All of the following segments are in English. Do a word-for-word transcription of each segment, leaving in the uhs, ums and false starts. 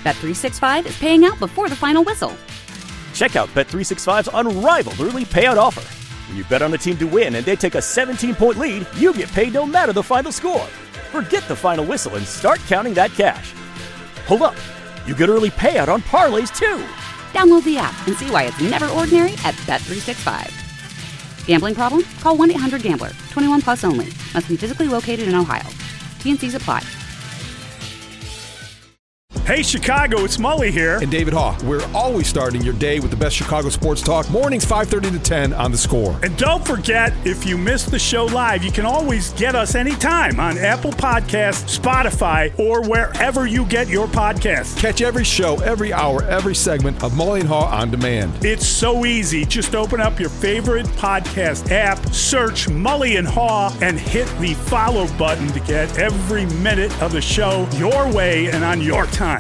Bet three sixty-five is paying out before the final whistle. Check out Bet three sixty-five's unrivaled early payout offer. When you bet on a team to win and they take a seventeen-point lead, you get paid no matter the final score. Forget the final whistle and start counting that cash. Hold up. You get early payout on parlays, too. Download the app and see why it's never ordinary at Bet three sixty-five. Gambling problem? Call one eight hundred gambler. twenty-one plus only. Must be physically located in Ohio. T N Cs apply. Hey, Chicago, it's Mully here. And David Haugh. We're always starting your day with the best Chicago sports talk. Mornings five thirty to ten on The Score. And don't forget, if you missed the show live, you can always get us anytime on Apple Podcasts, Spotify, or wherever you get your podcasts. Catch every show, every hour, every segment of Mully and Haugh on demand. It's so easy. Just open up your favorite podcast app, search Mully and Haugh, and hit the follow button to get every minute of the show your way and on your time.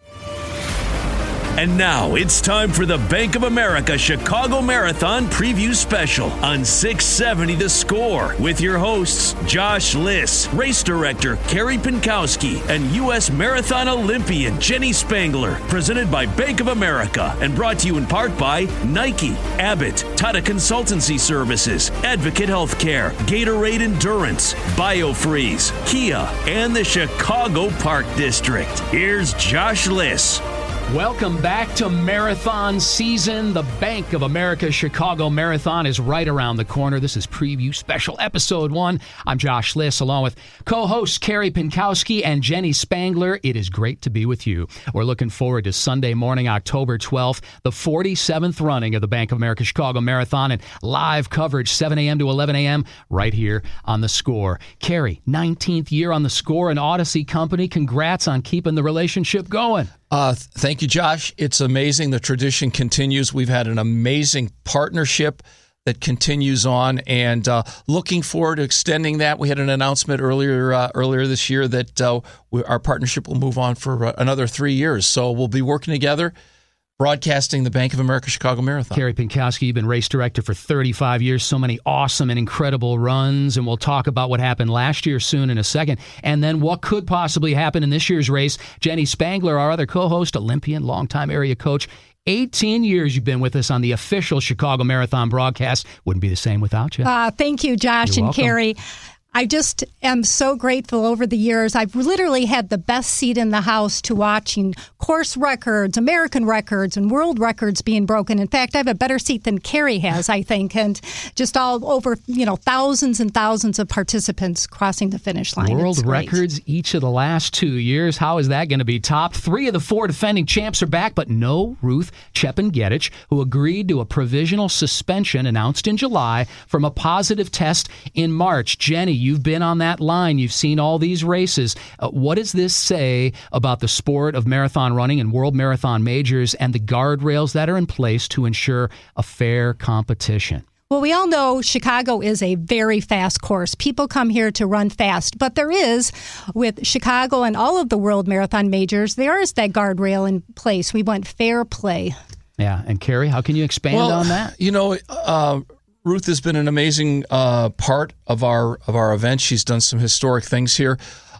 And now it's time for the Bank of America Chicago Marathon Preview Special on six seventy The Score with your hosts Josh Liss, race director Kerry Pinkowski, and U S Marathon Olympian Jenny Spangler. Presented by Bank of America and brought to you in part by Nike, Abbott, Tata Consultancy Services, Advocate Healthcare, Gatorade Endurance, BioFreeze, Kia, and the Chicago Park District. Here's Josh Liss. Welcome back to marathon season. The Bank of America Chicago Marathon is right around the corner. This is Preview Special Episode one. I'm Josh Liss, along with co-hosts Kerry Pinkowski and Jenny Spangler. It is great to be with you. We're looking forward to Sunday morning, October twelfth, the forty-seventh running of the Bank of America Chicago Marathon, and live coverage seven a.m. to eleven a.m. right here on The Score. Kerry, nineteenth year on The Score, an Odyssey company. Congrats on keeping the relationship going. Uh, thank you, Josh. It's amazing. The tradition continues. We've had an amazing partnership that continues on, and uh, looking forward to extending that. We had an announcement earlier uh, earlier this year that uh, we, our partnership will move on for uh, another three years. So we'll be working together, broadcasting the Bank of America Chicago Marathon. Kerry Pinkowski, you've been race director for thirty-five years. So many awesome and incredible runs, and we'll talk about what happened last year soon in a second, and then what could possibly happen in this year's race. Jenny Spangler, our other co-host, Olympian, longtime area coach. eighteen years you've been with us on the official Chicago Marathon broadcast. Wouldn't be the same without you. Uh, thank you, Josh You're and welcome. Kerry. I just am so grateful over the years. I've literally had the best seat in the house to watching course records, American records, and world records being broken. In fact, I have a better seat than Kerry has, I think, and just all over, you know, thousands and thousands of participants crossing the finish line. World records each of the last two years. How is that going to be topped? Three of the four defending champs are back, but no Ruth Chepengedich, who agreed to a provisional suspension announced in July from a positive test in March. Jenny, you've been on that line. You've seen all these races. Uh, what does this say about the sport of marathon running and world marathon majors and the guardrails that are in place to ensure a fair competition? Well, we all know Chicago is a very fast course. People come here to run fast, but there is, with Chicago and all of the world marathon majors, there is that guardrail in place. We want fair play. Yeah, and Kerry, how can you expand well, on that? You know, uh, Ruth has been an amazing uh, part of our of our event. She's done some historic things here,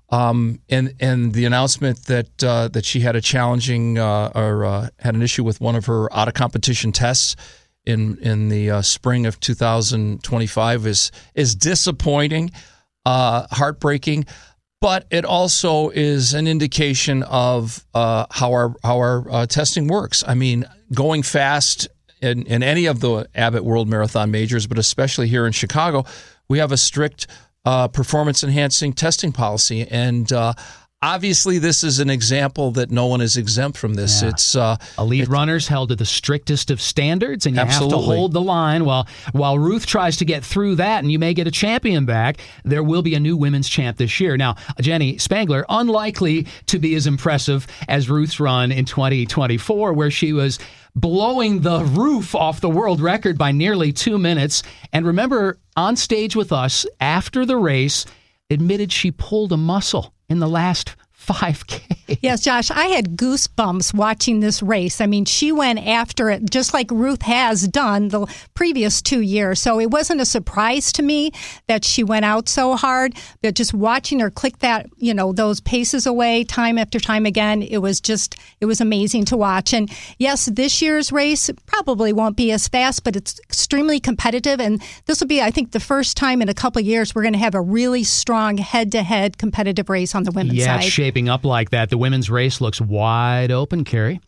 um, and and the announcement that uh, that she had a challenging uh, or uh, had an issue with one of her out of competition tests in in the uh, spring of two thousand twenty-five is is disappointing, uh, heartbreaking, but it also is an indication of uh, how our how our uh, testing works. I mean, going fast In, in any of the Abbott World Marathon majors, but especially here in Chicago, we have a strict uh, performance-enhancing testing policy. And uh, obviously, this is an example that no one is exempt from this. Yeah. It's uh, Elite it, runners held to the strictest of standards, and you absolutely. have to hold the line. While, while Ruth tries to get through that, and you may get a champion back, there will be a new women's champ this year. Now, Jenny Spangler, unlikely to be as impressive as Ruth's run in twenty twenty-four, where she was blowing the roof off the world record by nearly two minutes. And remember, on stage with us after the race, admitted she pulled a muscle in the last five K. Yes, Josh, I had goosebumps watching this race. I mean, she went after it just like Ruth has done the previous two years. So it wasn't a surprise to me that she went out so hard, but just watching her click that, you know, those paces away time after time again, it was just, it was amazing to watch. And yes, this year's race probably won't be as fast, but it's extremely competitive. And this will be, I think, the first time in a couple of years we're going to have a really strong head-to-head competitive race on the women's yeah, side. It's shaping up like that. The women's race looks wide open, Carrie.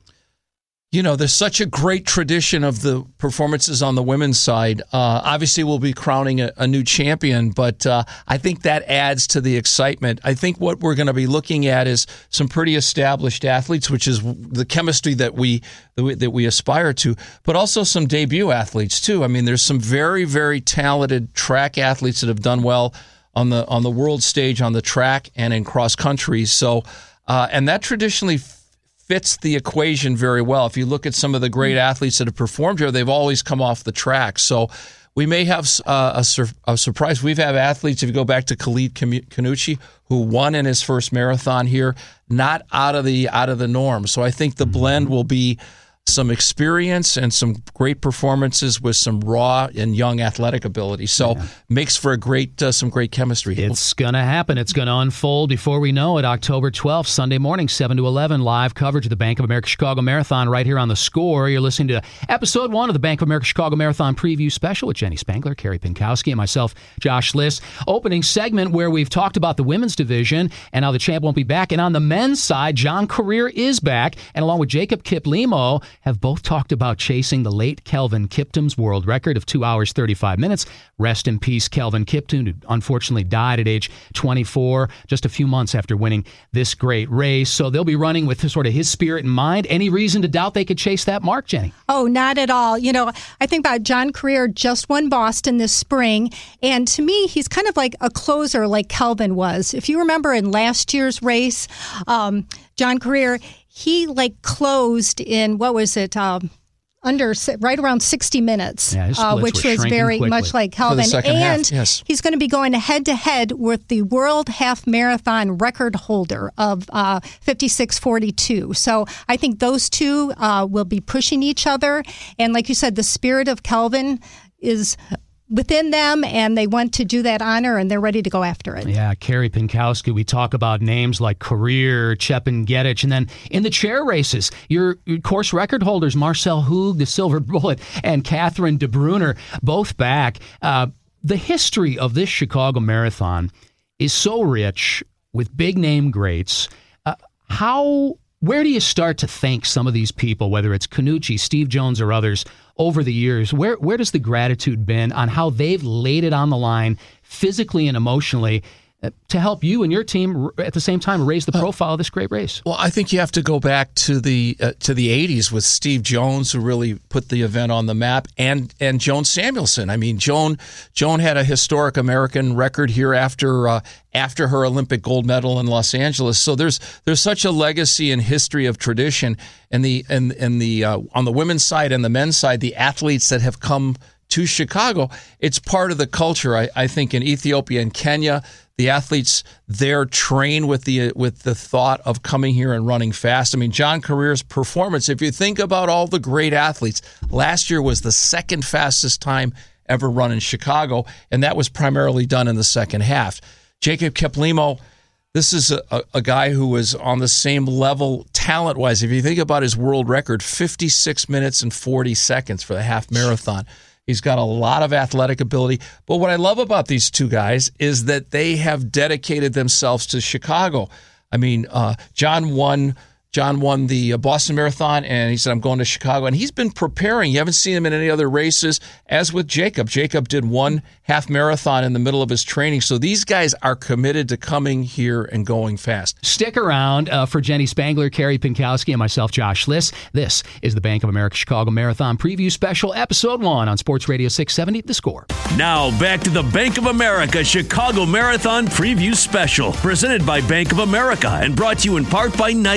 You know, there's such a great tradition of the performances on the women's side. Uh, obviously, we'll be crowning a, a new champion, but uh, I think that adds to the excitement. I think what we're going to be looking at is some pretty established athletes, which is the chemistry that we that we, that we aspire to, but also some debut athletes too. I mean, there's some very, very talented track athletes that have done well on the on the world stage, on the track, and in cross country. So, uh, and that traditionally fits the equation very well. If you look at some of the great athletes that have performed here, they've always come off the track. So we may have uh, a, sur- a surprise. We've had athletes, if you go back to Khalid Kanuchi, who won in his first marathon here, not out of the out of the norm. So I think the blend will be some experience and some great performances with some raw and young athletic ability. So yeah. makes for a great uh, some great chemistry. It's going to happen. It's going to unfold before we know it. October twelfth, Sunday morning, seven to eleven, live coverage of the Bank of America Chicago Marathon right here on The Score. You're listening to episode one of the Bank of America Chicago Marathon preview special with Jenny Spangler, Carrie Pinkowski, and myself, Josh Liss. Opening segment where we've talked about the women's division and how the champ won't be back. And on the men's side, John Career is back, and along with Jacob Kiplimo, have both talked about chasing the late Kelvin Kiptum's world record of two hours, thirty-five minutes. Rest in peace, Kelvin Kiptum, who unfortunately died at age twenty-four, just a few months after winning this great race. So they'll be running with sort of his spirit in mind. Any reason to doubt they could chase that mark, Jenny? Oh, not at all. You know, I think about John Career just won Boston this spring, and to me, he's kind of like a closer like Kelvin was. If you remember in last year's race, um, John Career, he like closed in, what was it, um, under right around sixty minutes, yeah, uh, which was very quickly. much like Kelvin. And half, yes. he's going to be going head to head with the World Half Marathon record holder of uh, fifty-six forty-two. So I think those two uh, will be pushing each other. And like you said, the spirit of Kelvin is within them, and they want to do that honor, and they're ready to go after it. Yeah, Carrie Pinkowski, we talk about names like Career, Chepin-Getich, and then in the chair races, your, your course record holders, Marcel Hoog, the Silver Bullet, and Catherine de Bruyne, both back. Uh, the history of this Chicago Marathon is so rich with big-name greats. Uh, how... Where do you start to thank some of these people, whether it's Canucci, Steve Jones, or others, over the years? Where where does the gratitude been on how they've laid it on the line physically and emotionally uh, to help you and your team r- at the same time raise the profile of this great race? Well, I think you have to go back to the uh, to the eighties with Steve Jones, who really put the event on the map, and and Joan Samuelson. I mean, Joan Joan had a historic American record here after uh, after her Olympic gold medal in Los Angeles. So there's there's such a legacy and history of tradition, and the and and the uh, on the women's side and the men's side, the athletes that have come to Chicago, it's part of the culture. I, I think in Ethiopia and Kenya, the athletes there train with the with the thought of coming here and running fast. I mean, John Career's performance, if you think about all the great athletes, last year was the second fastest time ever run in Chicago, and that was primarily done in the second half. Jacob Kiplimo, this is a, a, a guy who was on the same level talent-wise. If you think about his world record, fifty-six minutes and forty seconds for the half marathon. He's got a lot of athletic ability. But what I love about these two guys is that they have dedicated themselves to Chicago. I mean, uh, John won John won the Boston Marathon, and he said, I'm going to Chicago. And he's been preparing. You haven't seen him in any other races, as with Jacob. Jacob did one half marathon in the middle of his training. So these guys are committed to coming here and going fast. Stick around uh, for Jenny Spangler, Carrie Pinkowski, and myself, Josh Liss. This is the Bank of America Chicago Marathon Preview Special, Episode one on Sports Radio six seventy, The Score. Now back to the Bank of America Chicago Marathon Preview Special, presented by Bank of America and brought to you in part by Nike.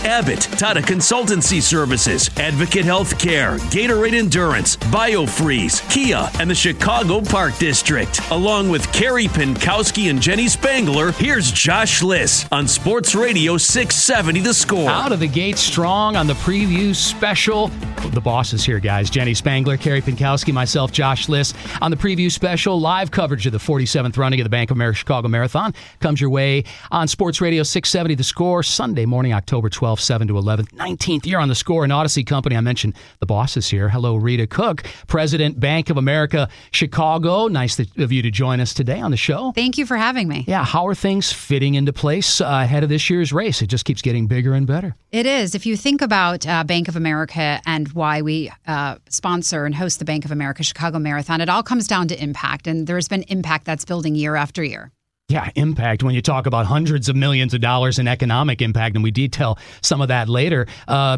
Abbott, Tata Consultancy Services, Advocate Healthcare, Gatorade Endurance, BioFreeze, Kia, and the Chicago Park District. Along with Carrie Pinkowski and Jenny Spangler, here's Josh Liss on Sports Radio six seventy The Score. Out of the gate strong on the preview special. The boss is here, guys. Jenny Spangler, Carrie Pinkowski, myself, Josh Liss. On the preview special, live coverage of the forty-seventh running of the Bank of America Chicago Marathon comes your way on Sports Radio six seventy The Score, Sunday morning, October twelfth, seven to eleven, nineteenth year on The Score. An Odyssey company. I mentioned the boss is here. Hello, Rita Cook, President, Bank of America Chicago. Nice of you to join us today on the show. Thank you for having me. Yeah, how are things fitting into place uh, ahead of this year's race? It just keeps getting bigger and better. It is. If you think about uh, Bank of America and why we uh, sponsor and host the Bank of America Chicago Marathon, it all comes down to impact. And there's been impact that's building year after year. Yeah, impact. When you talk about hundreds of millions of dollars in economic impact, and we detail some of that later. Uh,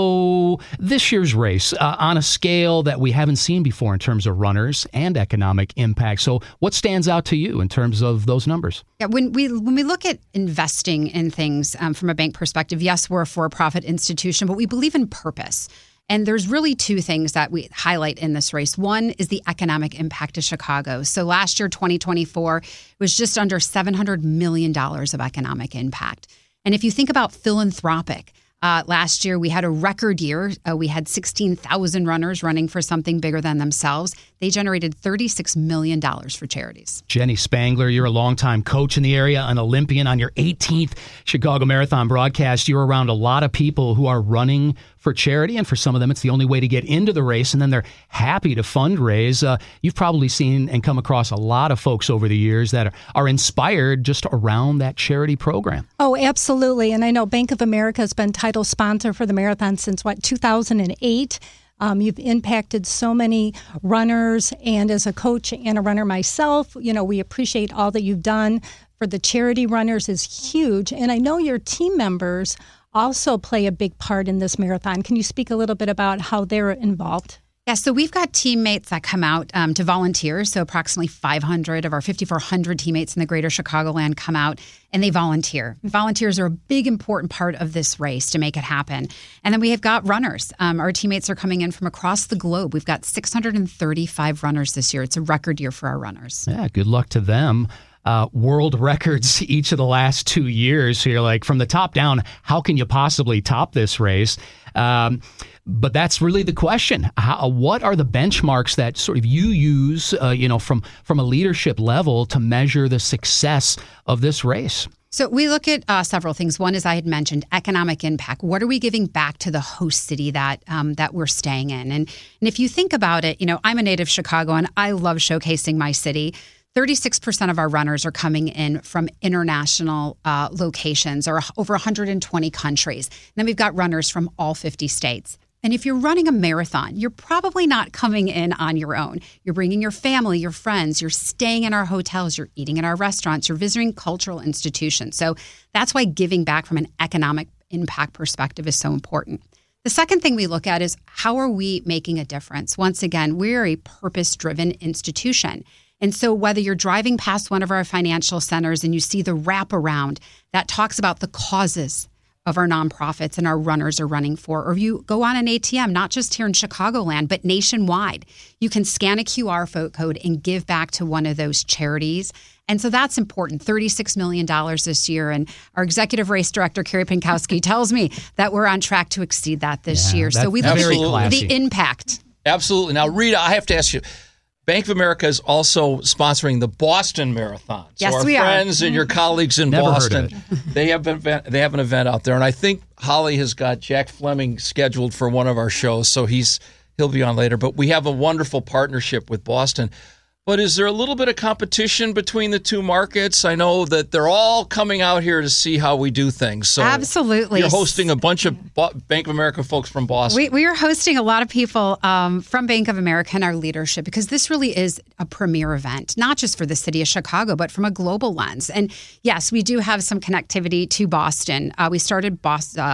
so this year's race, uh, on a scale that we haven't seen before in terms of runners and economic impact. So what stands out to you in terms of those numbers? Yeah, when we when we look at investing in things um, from a bank perspective, yes, we're a for-profit institution, but we believe in purpose. And there's really two things that we highlight in this race. One is the economic impact of Chicago. So last year, twenty twenty-four, was just under seven hundred million dollars of economic impact. And if you think about philanthropic, uh, last year we had a record year. Uh, we had sixteen thousand runners running for something bigger than themselves. They generated thirty-six million dollars for charities. Jenny Spangler, you're a longtime coach in the area, an Olympian on your eighteenth Chicago Marathon broadcast. You're around a lot of people who are running for charity, and for some of them, it's the only way to get into the race, and then they're happy to fundraise. Uh, you've probably seen and come across a lot of folks over the years that are, are inspired just around that charity program. Oh, absolutely. And I know Bank of America has been title sponsor for the marathon since, what, two thousand eight? Um, you've impacted so many runners, and as a coach and a runner myself, you know, we appreciate all that you've done for the charity runners is huge. And I know your team members also play a big part in this marathon. Can you speak a little bit about how they're involved? Yeah, so we've got teammates that come out um, to volunteer. So approximately five hundred of our fifty-four hundred teammates in the greater Chicagoland come out and they volunteer. Volunteers are a big, important part of this race to make it happen. And then we have got runners. Um, our teammates are coming in from across the globe. We've got six hundred thirty-five runners this year. It's a record year for our runners. Yeah, good luck to them. Uh, world records each of the last two years. So you're like, from the top down, how can you possibly top this race? Um, but that's really the question. How, what are the benchmarks that sort of you use, uh, you know, from from a leadership level to measure the success of this race? So we look at uh, several things. One, as I had mentioned, economic impact. What are we giving back to the host city that um, that we're staying in? And and if you think about it, you know, I'm a native Chicago and I love showcasing my city. thirty-six percent of our runners are coming in from international uh, locations or over one hundred twenty countries. And then we've got runners from all fifty states. And if you're running a marathon, you're probably not coming in on your own. You're bringing your family, your friends, you're staying in our hotels, you're eating in our restaurants, you're visiting cultural institutions. So that's why giving back from an economic impact perspective is so important. The second thing we look at is how are we making a difference? Once again, we're a purpose-driven institution. And so whether you're driving past one of our financial centers and you see the wraparound that talks about the causes of our nonprofits and our runners are running for, or you go on an A T M, not just here in Chicagoland, but nationwide, you can scan a Q R code and give back to one of those charities. And so that's important, thirty-six million dollars this year. And our executive race director, Carrie Pinkowski, tells me that we're on track to exceed that this yeah, year. So we look at the impact. Absolutely. Now, Rita, I have to ask you, Bank of America is also sponsoring the Boston Marathon. So yes, our we friends are. and your colleagues in Never Boston, heard of it. they have an event, they have an event out there, and I think Holly has got Jack Fleming scheduled for one of our shows, so he's he'll be on later. But we have a wonderful partnership with Boston. But is there a little bit of competition between the two markets? I know that they're all coming out here to see how we do things. So absolutely, you're hosting a bunch of Bank of America folks from Boston. We, we are hosting a lot of people um, from Bank of America and our leadership because this really is a premier event, not just for the city of Chicago, but from a global lens. And yes, we do have some connectivity to Boston. Uh, we started Boston. Uh,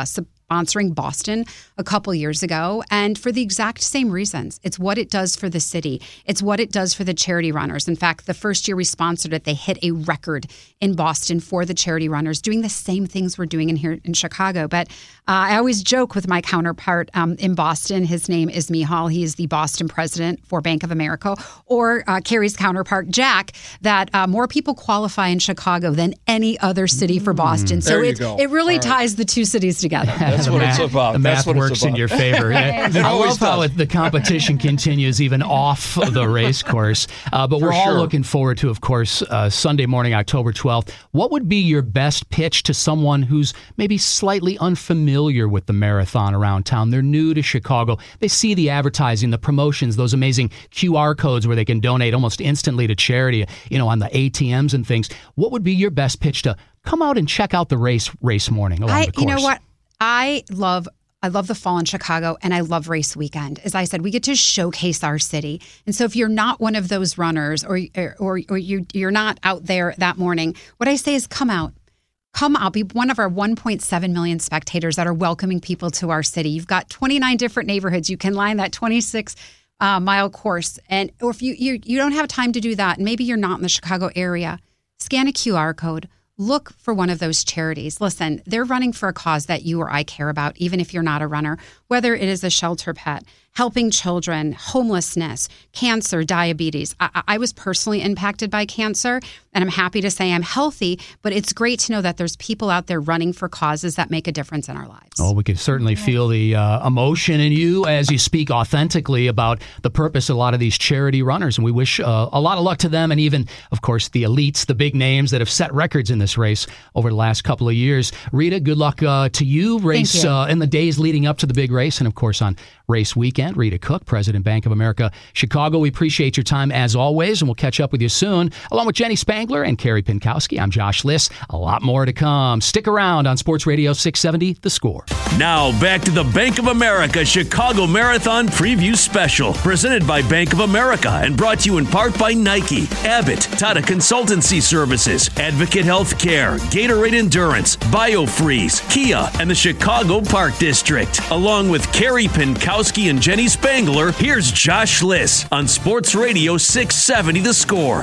sponsoring Boston a couple years ago, and for the exact same reasons. It's what it does for the city. It's what it does for the charity runners. In fact, the first year we sponsored it, they hit a record in Boston for the charity runners, doing the same things we're doing in here in Chicago. But uh, I always joke with my counterpart um, in Boston. His name is Mihal. He is the Boston president for Bank of America, or uh, Carrie's counterpart, Jack, that uh, more people qualify in Chicago than any other city for Boston. So it, it really right. ties the two cities together. That's what it's about. The That's math what works it's about. in your favor. I love how it, the competition continues even off the race course. Uh, but we're For all sure. looking forward to, of course, uh, Sunday morning, October twelfth. What would be your best pitch to someone who's maybe slightly unfamiliar with the marathon around town? They're new to Chicago. They see the advertising, the promotions, those amazing Q R codes where they can donate almost instantly to charity, you know, on the A T Ms and things. What would be your best pitch to come out and check out the race race morning along I, the course? You know what? I love I love the fall in Chicago, and I love race weekend. As I said, we get to showcase our city. And so if you're not one of those runners, or or, or you, you're not out there that morning, what I say is come out. Come out. Be one of our one point seven million spectators that are welcoming people to our city. You've got twenty-nine different neighborhoods. You can line that twenty-six uh, mile course. And or if you, you you don't have time to do that, and maybe you're not in the Chicago area, scan a Q R code. Look for one of those charities. Listen, they're running for a cause that you or I care about, even if you're not a runner, whether it is a shelter pet, helping children, homelessness, cancer, diabetes. I, I was personally impacted by cancer, and I'm happy to say I'm healthy, but it's great to know that there's people out there running for causes that make a difference in our lives. Oh, we can certainly feel the uh, emotion in you as you speak authentically about the purpose of a lot of these charity runners, and we wish uh, a lot of luck to them, and even, of course, the elites, the big names that have set records in this race over the last couple of years. Rita, good luck uh, to you. Race you. Uh, in the days leading up to the big race, and of course on race weekend. Rita Cook, President, Bank of America, Chicago. We appreciate your time as always, and we'll catch up with you soon. Along with Jenny Spangler and Carrie Pinkowski, I'm Josh Liss. A lot more to come. Stick around on Sports Radio six seventy, The Score. Now back to the Bank of America Chicago Marathon Preview Special, presented by Bank of America and brought to you in part by Nike, Abbott, Tata Consultancy Services, Advocate Healthcare, Gatorade Endurance, BioFreeze, Kia, and the Chicago Park District. Along with Carrie Pinkowski and Jenny Spangler, here's Josh Liss on Sports Radio six seventy The Score.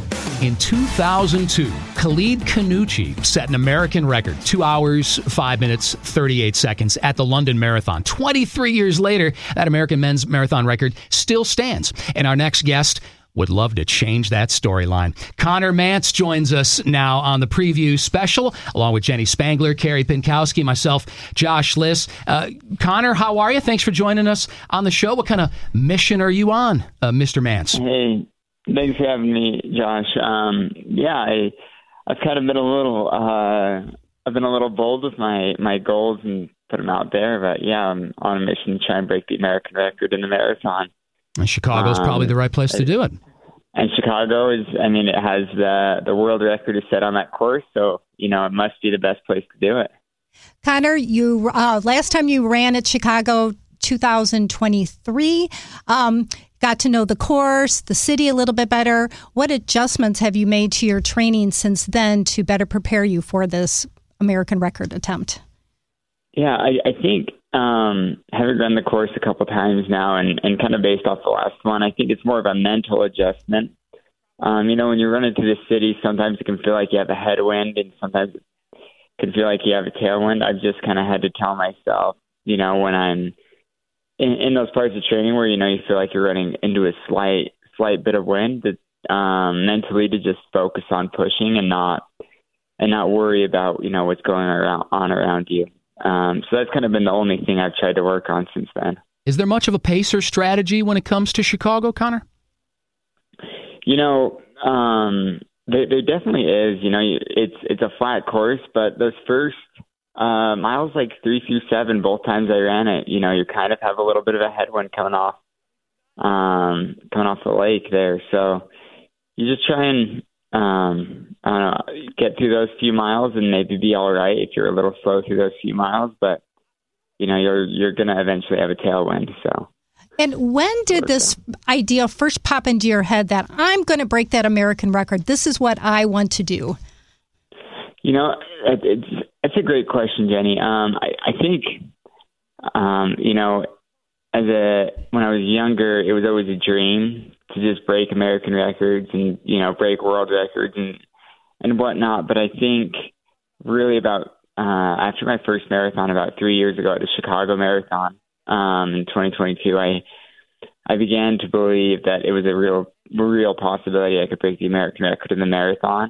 In two thousand two, Khalid Kanuchi set an American record, two hours, five minutes, thirty-eight seconds at the London Marathon. twenty-three years later, that American men's marathon record still stands. And our next guest would love to change that storyline. Conor Mantz joins us now on the preview special, along with Jenny Spangler, Carrie Pinkowski, myself, Josh Liss. Uh, Conor, how are you? Thanks for joining us on the show. What kind of mission are you on, uh, Mister Mantz? Hey, thanks for having me, Josh. Um, yeah, I, I've kind of been a little, uh, I've been a little bold with my, my goals and put them out there. But yeah, I'm on a mission to try and break the American record in the marathon. And Chicago's um, probably the right place to do it. And Chicago is, I mean, it has the the world record is set on that course, so, you know, it must be the best place to do it. Conor, you uh, last time you ran at Chicago, two thousand twenty-three, um, got to know the course, the city a little bit better. What adjustments have you made to your training since then to better prepare you for this American record attempt? Yeah, I, I think um, having run the course a couple times now and, and kind of based off the last one, I think it's more of a mental adjustment. Um, you know, when you run into the city, sometimes it can feel like you have a headwind and sometimes it can feel like you have a tailwind. I've just kind of had to tell myself, you know, when I'm in, in those parts of training where, you know, you feel like you're running into a slight, slight bit of wind, that um, mentally to just focus on pushing and not, and not worry about, you know, what's going around, on around you. Um, so that's kind of been the only thing I've tried to work on since then. Is there much of a pacer strategy when it comes to Chicago, Conor? You know, um, there, there definitely is. You know, it's it's a flat course, but those first uh, miles, like three through seven, both times I ran it, you know, you kind of have a little bit of a headwind coming off, um, coming off the lake there. So you just try and Um, I don't know, get through those few miles and maybe be all right if you're a little slow through those few miles, but you know, you're, you're going to eventually have a tailwind. So. And when did this idea first pop into your head that I'm going to break that American record? This is what I want to do. You know, it's, it's a great question, Jenny. Um, I, I think um, you know, as a when I was younger, it was always a dream to just break American records and, you know, break world records and, and whatnot. But I think really about uh, after my first marathon about three years ago at the Chicago Marathon um, in twenty twenty-two, I I began to believe that it was a real real possibility I could break the American record in the marathon.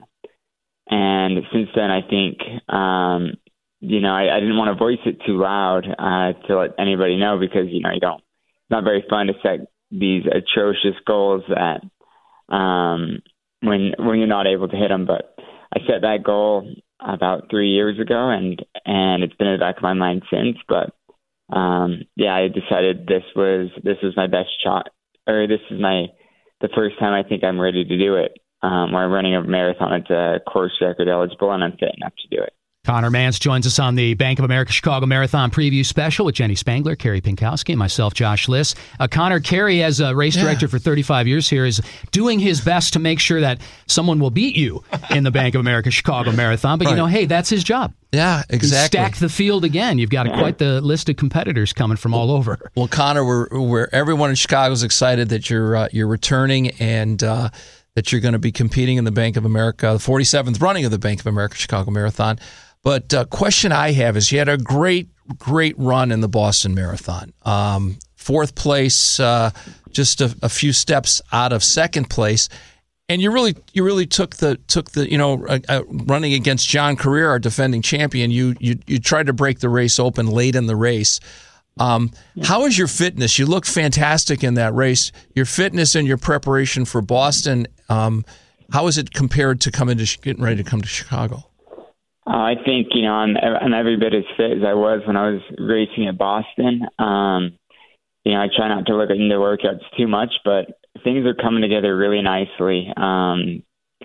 And since then, I think, um, you know, I, I didn't want to voice it too loud uh, to let anybody know because, you know, you don't, it's not very fun to set these atrocious goals that um, when when you're not able to hit them. But I set that goal about three years ago, and, and it's been in the back of my mind since. But um, yeah, I decided this was this was my best shot, or this is my the first time I think I'm ready to do it. Um, where I'm running a marathon, it's a course record eligible, and I'm fit enough to do it. Connor Mantz joins us on the Bank of America Chicago Marathon preview special with Jenny Spangler, Carrie Pinkowski, and myself, Josh Liss. Uh, Connor, Carrie, as a race director yeah. for thirty-five years here, is doing his best to make sure that someone will beat you in the Bank of America Chicago Marathon. But, right. you know, hey, that's his job. Yeah, exactly. Stack the field again. You've got quite the list of competitors coming from all over. Well, Connor, we're, we're everyone in Chicago is excited that you're uh, you're returning and uh, that you're going to be competing in the Bank of America, the forty-seventh running of the Bank of America Chicago Marathon. But uh, question I have is you had a great, great run in the Boston Marathon. Um, fourth place, uh, just a, a few steps out of second place. And you really, you really took the, took the, you know, uh, uh, running against John Career, our defending champion. You, you, you tried to break the race open late in the race. Um, yeah. How is your fitness? You look fantastic in that race. Your fitness and your preparation for Boston. Um, how is it compared to coming to getting ready to come to Chicago? Uh, I think, you know, I'm, I'm every bit as fit as I was when I was racing at Boston. Um, you know, I try not to look into workouts too much, but things are coming together really nicely. Um,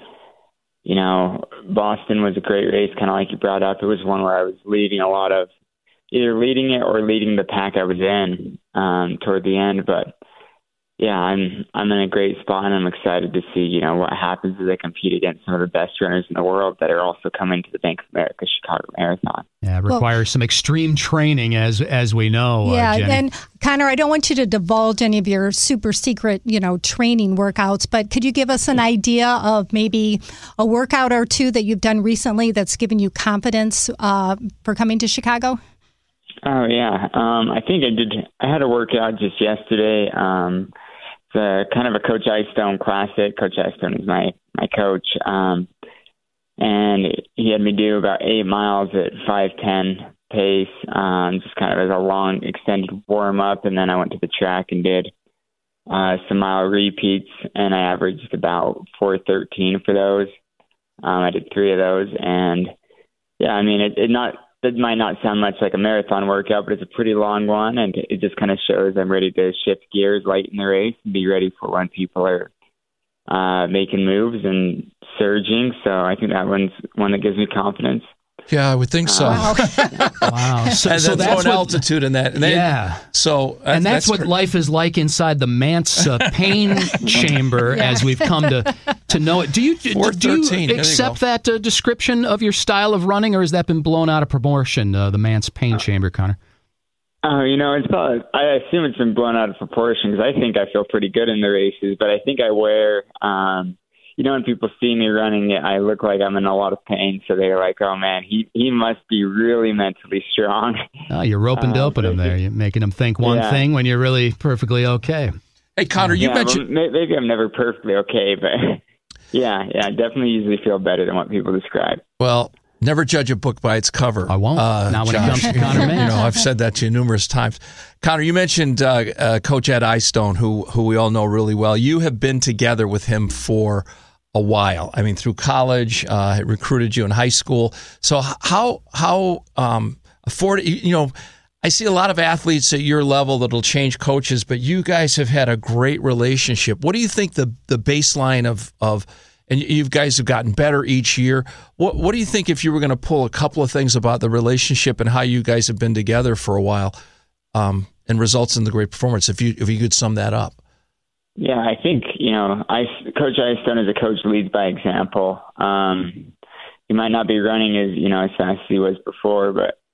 you know, Boston was a great race, kind of like you brought up. It was one where I was leading a lot of, either leading it or leading the pack I was in um, toward the end. But yeah, I'm I'm in a great spot, and I'm excited to see, you know, what happens as I compete against some of the best runners in the world that are also coming to the Bank of America Chicago Marathon. Yeah, it requires well, some extreme training, as as we know. Yeah, uh, Jenny. And Connor, I don't want you to divulge any of your super secret, you know, training workouts, but could you give us an idea of maybe a workout or two that you've done recently that's given you confidence uh, for coming to Chicago? Oh yeah, um, I think I did. I had a workout just yesterday. Um, It's a, kind of a Coach Eyestone classic. Coach Eyestone is my, my coach. Um, and he had me do about eight miles at five ten pace, um, just kind of as a long extended warm-up. And then I went to the track and did uh, some mile repeats, and I averaged about four thirteen for those. Um, I did three of those. And, yeah, I mean, it, it not it might not sound much like a marathon workout, but it's a pretty long one, and it just kind of shows I'm ready to shift gears late in the race and be ready for when people are uh, making moves and surging. So I think that one's one that gives me confidence. Yeah, I would think so. Uh, wow. wow. So, and so that's what altitude in that. And they, yeah. So uh, and that's, that's what cr- life is like inside the Mantz uh, pain chamber, yeah. as we've come to, to know it. Do you do, do you accept you that uh, description of your style of running, or has that been blown out of proportion? Uh, the Mantz pain chamber, Connor. Oh, you know, it's probably, I assume it's been blown out of proportion because I think I feel pretty good in the races, but I think I wear. Um, You know, when people see me running, I look like I'm in a lot of pain. So they're like, oh, man, he, he must be really mentally strong. Oh, you're roping doping um, him there. You're making him think one yeah. thing when you're really perfectly okay. Hey, Connor, you yeah, mentioned... Well, maybe I'm never perfectly okay, but yeah, yeah, I definitely usually feel better than what people describe. Well, never judge a book by its cover. I won't. Uh, Not when Josh. It comes to Connor Mantz. You know, I've said that to you numerous times. Connor, you mentioned uh, uh, Coach Ed Eyestone, who who we all know really well. You have been together with him for a while. I mean, through college, uh, he recruited you in high school. So how how um, afford you know, I see a lot of athletes at your level that'll change coaches, but you guys have had a great relationship. What do you think the the baseline of of and you guys have gotten better each year. What what do you think if you were going to pull a couple of things about the relationship and how you guys have been together for a while, um, and results in the great performance? If you if you could sum that up. Yeah, I think, you know, I, Coach Eyestone as a coach leads by example. Um, he might not be running as, you know, as fast as he was before, but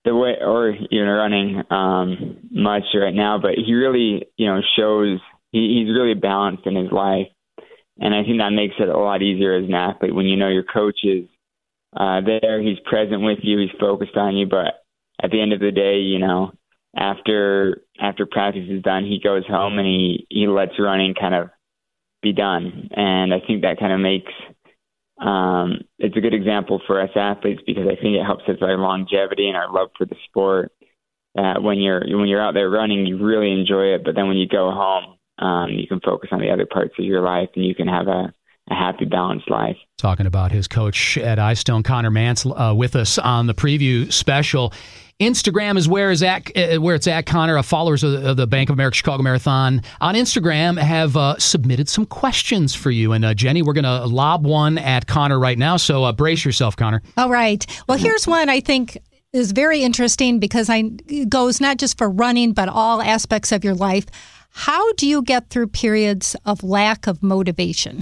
the way, or even running um, much right now, but he really, you know, shows he, he's really balanced in his life. And I think that makes it a lot easier as an athlete when you know your coach is uh, there, he's present with you, he's focused on you. But at the end of the day, you know, after after practice is done, he goes home and he, he lets running kind of be done. And I think that kind of makes um, it's a good example for us athletes, because I think it helps us our longevity and our love for the sport. Uh, when you're when you're out there running, you really enjoy it, but then when you go home, Um, you can focus on the other parts of your life, and you can have a, a happy, balanced life. Talking about his coach at iStone, Connor Mantz, uh, with us on the preview special. Instagram is where is at uh, where it's at. Connor, uh, followers of the, of the Bank of America Chicago Marathon on Instagram have uh, submitted some questions for you. And uh, Jenny, we're going to lob one at Connor right now. So uh, brace yourself, Connor. All right. Well, here's one I think is very interesting, because I it goes not just for running, but all aspects of your life. How do you get through periods of lack of motivation?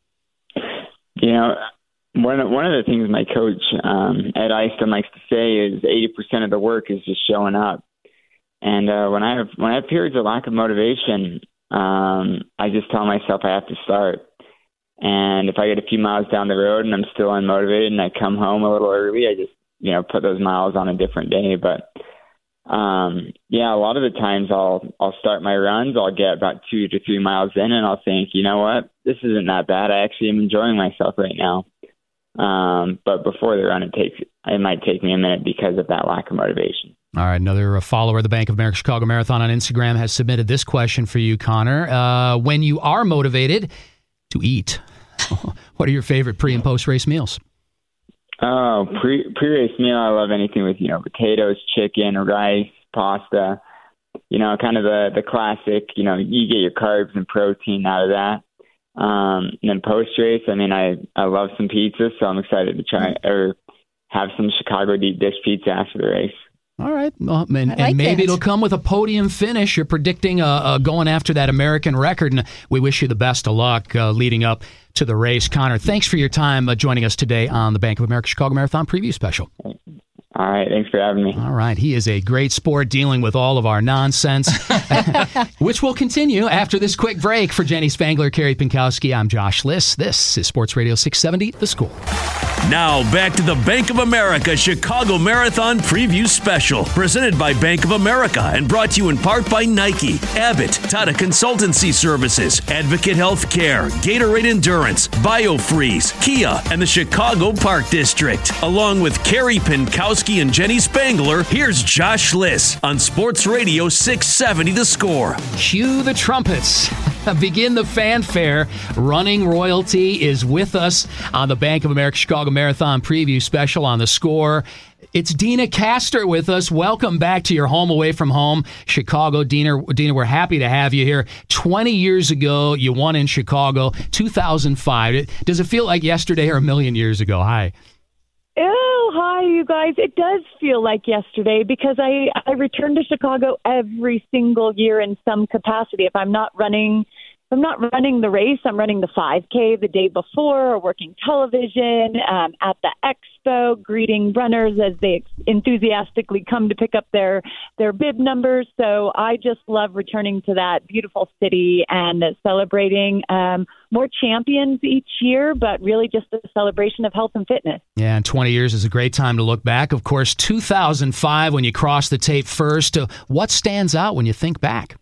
You know, one of, one of the things my coach um, at iStone likes to say is eighty percent of the work is just showing up. And uh, when I have when I have periods of lack of motivation, um, I just tell myself I have to start. And if I get a few miles down the road and I'm still unmotivated and I come home a little early, I just, you know, put those miles on a different day. But Um, yeah, a lot of the times I'll I'll start my runs, I'll get about two to three miles in, and I'll think, you know what, this isn't that bad. I actually am enjoying myself right now. Um, but before the run, it takes it might take me a minute because of that lack of motivation. All right, another follower of the Bank of America Chicago Marathon on Instagram has submitted this question for you, Connor. Uh, when you are motivated to eat, what are your favorite pre- and post-race meals? Oh, pre pre-race meal, I love anything with, you know, potatoes, chicken, rice, pasta, you know, kind of the, the classic, you know, you get your carbs and protein out of that. Um, and then post-race, I mean, I, I love some pizza, so I'm excited to try or have some Chicago deep dish pizza after the race. All right. Well, and, like and maybe it. it'll come with a podium finish. You're predicting uh, uh, going after that American record, and we wish you the best of luck uh, leading up to the race. Connor, thanks for your time uh, joining us today on the Bank of America Chicago Marathon Preview Special. All right. Thanks for having me. All right. He is a great sport dealing with all of our nonsense, which will continue after this quick break. For Jenny Spangler, Carrie Pinkowski, I'm Josh Liss. This is Sports Radio six seventy, The Score. Now back to the Bank of America Chicago Marathon Preview Special, presented by Bank of America and brought to you in part by Nike, Abbott, Tata Consultancy Services, Advocate Healthcare, Gatorade Endurance, BioFreeze, Kia, and the Chicago Park District. Along with Carrie Pinkowski and Jenny Spangler, here's Josh Liss on Sports Radio six seventy The Score. Cue the trumpets. Begin the fanfare. Running royalty is with us on the Bank of America Chicago Marathon Preview Special on The Score. It's Deena Kastor with us. Welcome back to your home away from home, Chicago. Deena, Deena, we're happy to have you here. twenty years ago, you won in Chicago, two thousand five. Does it feel like yesterday or a million years ago? Hi. Oh, hi, you guys. It does feel like yesterday because I, I return to Chicago every single year in some capacity. If I'm not running, if I'm not running the race, I'm running the five K the day before, or working television, um, at the expo, greeting runners as they enthusiastically come to pick up their, their bib numbers. So I just love returning to that beautiful city and celebrating um, more champions each year, but really just a celebration of health and fitness. Yeah, and twenty years is a great time to look back. Of course, two thousand five, when you crossed the tape first, uh, what stands out when you think back?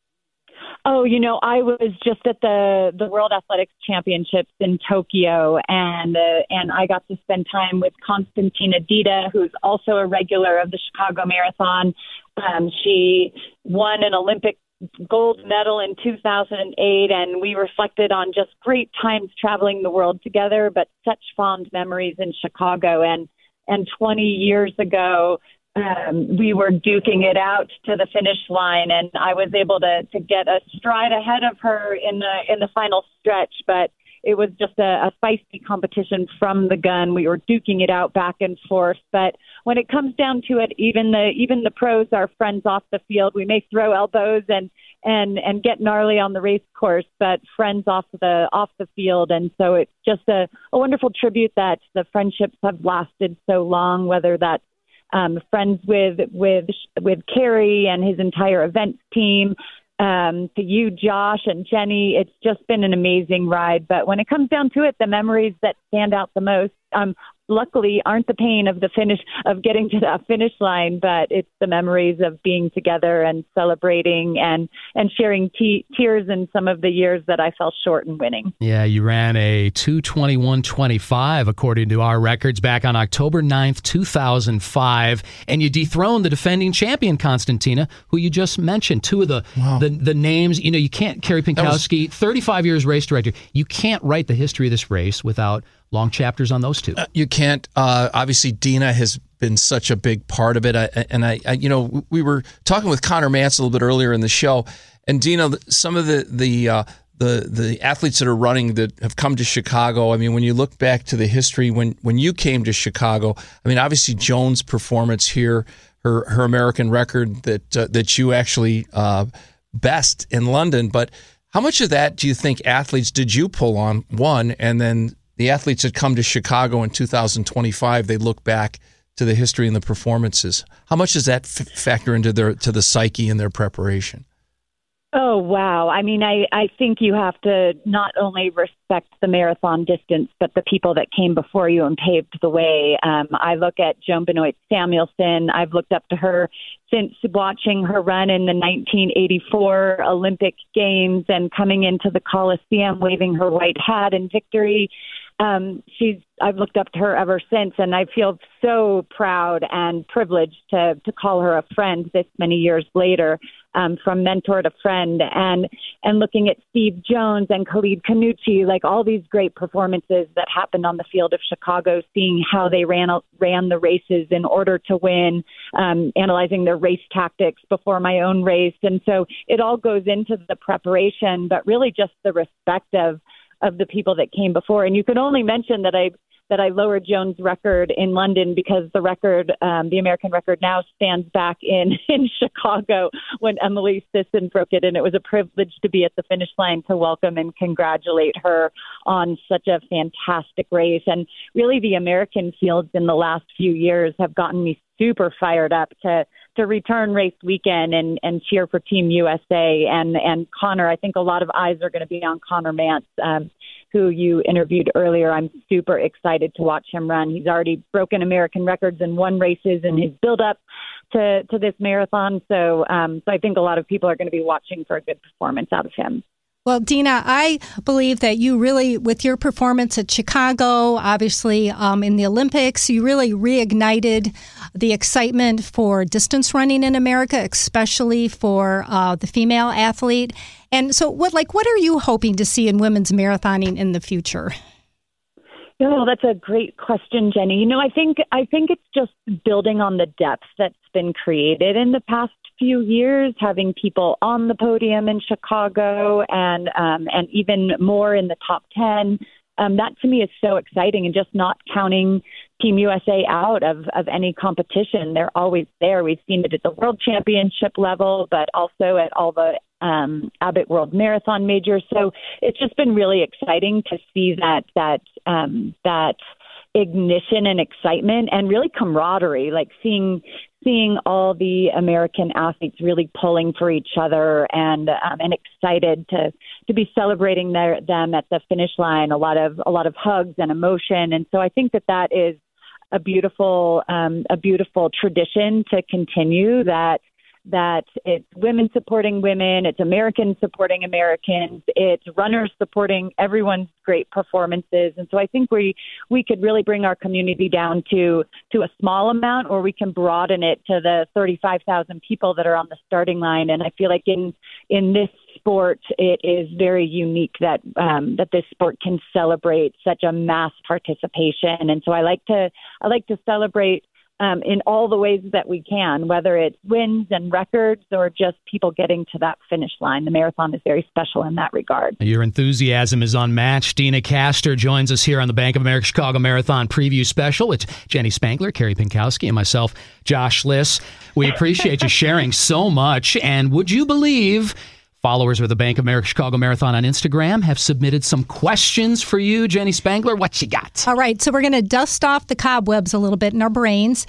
Oh, you know, I was just at the, the World Athletics Championships in Tokyo, and uh, and I got to spend time with Constantina Dita, who's also a regular of the Chicago Marathon. Um, she won an Olympic gold medal in two thousand eight, and we reflected on just great times traveling the world together, but such fond memories in Chicago. And and twenty years ago, um, we were duking it out to the finish line, and I was able to to get a stride ahead of her in the in the final stretch. But it was just a, a feisty competition from the gun. We were duking it out back and forth. But when it comes down to it, even the even the pros are friends off the field. We may throw elbows and and and get gnarly on the race course, but friends off the off the field. And so it's just a, a wonderful tribute that the friendships have lasted so long, whether that's um, friends with with with Carrie and his entire events team. Um, to you, Josh and Jenny, it's just been an amazing ride. But when it comes down to it, the memories that stand out the most, um, luckily, aren't the pain of the finish of getting to that finish line, but it's the memories of being together and celebrating and and sharing te- tears in some of the years that I fell short in winning. Yeah, you ran a two twenty-one twenty-five according to our records back on October ninth, two thousand five, and you dethroned the defending champion Constantina, who you just mentioned. Two of the wow. the, the names, you know, you can't, Carrie Pinkowski, was, thirty-five years race director. You can't write the history of this race without long chapters on those two. Uh, you can't. Uh, obviously, Dina has been such a big part of it. I, and I, I, you know, we were talking with Connor Mantz a little bit earlier in the show, and Dina, some of the the uh, the the athletes that are running that have come to Chicago. I mean, when you look back to the history when when you came to Chicago, I mean, obviously Joan's performance here, her her American record that uh, that you actually uh, best in London, but how much of that do you think athletes did you pull on, one, and then the athletes that come to Chicago in two thousand twenty-five, they look back to the history and the performances. How much does that f- factor into their to the psyche and their preparation? Oh, wow. I mean, I, I think you have to not only respect the marathon distance, but the people that came before you and paved the way. Um, I look at Joan Benoit Samuelson. I've looked up to her since watching her run in the nineteen eighty-four Olympic Games and coming into the Coliseum waving her white hat in victory. Um, she's, I've looked up to her ever since, and I feel so proud and privileged to, to call her a friend this many years later, um, from mentor to friend, and, and looking at Steve Jones and Khalid Kanuchi, like all these great performances that happened on the field of Chicago, seeing how they ran, ran the races in order to win, um, analyzing their race tactics before my own race. And so it all goes into the preparation, but really just the respect of, of the people that came before. And you could only mention that I that I lowered Joan's record in London because the record, um, the American record now stands back in, in Chicago when Emily Sisson broke it. And it was a privilege to be at the finish line to welcome and congratulate her on such a fantastic race. And really the American fields in the last few years have gotten me super fired up to to return race weekend and, and cheer for Team U S A. And, and Connor, I think a lot of eyes are going to be on Connor Mantz, um, who you interviewed earlier. I'm super excited to watch him run. He's already broken American records and won races in his build-up to, to this marathon. So, um, so I think a lot of people are going to be watching for a good performance out of him. Well, Dina, I believe that you really, with your performance at Chicago, obviously um, in the Olympics, you really reignited the excitement for distance running in America, especially for uh, the female athlete. And so what, like, what are you hoping to see in women's marathoning in the future? No, that's a great question, Jenny. You know, I think I think it's just building on the depth that's been created in the past few years, having people on the podium in Chicago and um, and even more in the top ten. Um, that to me is so exciting, and just not counting Team U S A out of, of any competition. They're always there. We've seen it at the World Championship level, but also at all the um, Abbott World Marathon majors. So it's just been really exciting to see that that um, that ignition and excitement and really camaraderie, like seeing seeing all the American athletes really pulling for each other and um, and excited to to be celebrating their, them at the finish line. A lot of a lot of hugs and emotion, and so I think that that is a beautiful um, a beautiful tradition to continue. That that it's women supporting women, it's Americans supporting Americans, it's runners supporting everyone's great performances. And so I think we we could really bring our community down to to a small amount, or we can broaden it to the thirty-five thousand people that are on the starting line. And I feel like in in this sport, it is very unique that um, that this sport can celebrate such a mass participation. And so I like to I like to celebrate Um, in all the ways that we can, whether it's wins and records or just people getting to that finish line. The marathon is very special in that regard. Your enthusiasm is unmatched. Dina Castor joins us here on the Bank of America Chicago Marathon Preview Special. It's Jenny Spangler, Carrie Pinkowski, and myself, Josh Liss. We appreciate you sharing so much. And would you believe followers of the Bank of America Chicago Marathon on Instagram have submitted some questions for you, Jenny Spangler? What you got? All right, so we're going to dust off the cobwebs a little bit in our brains.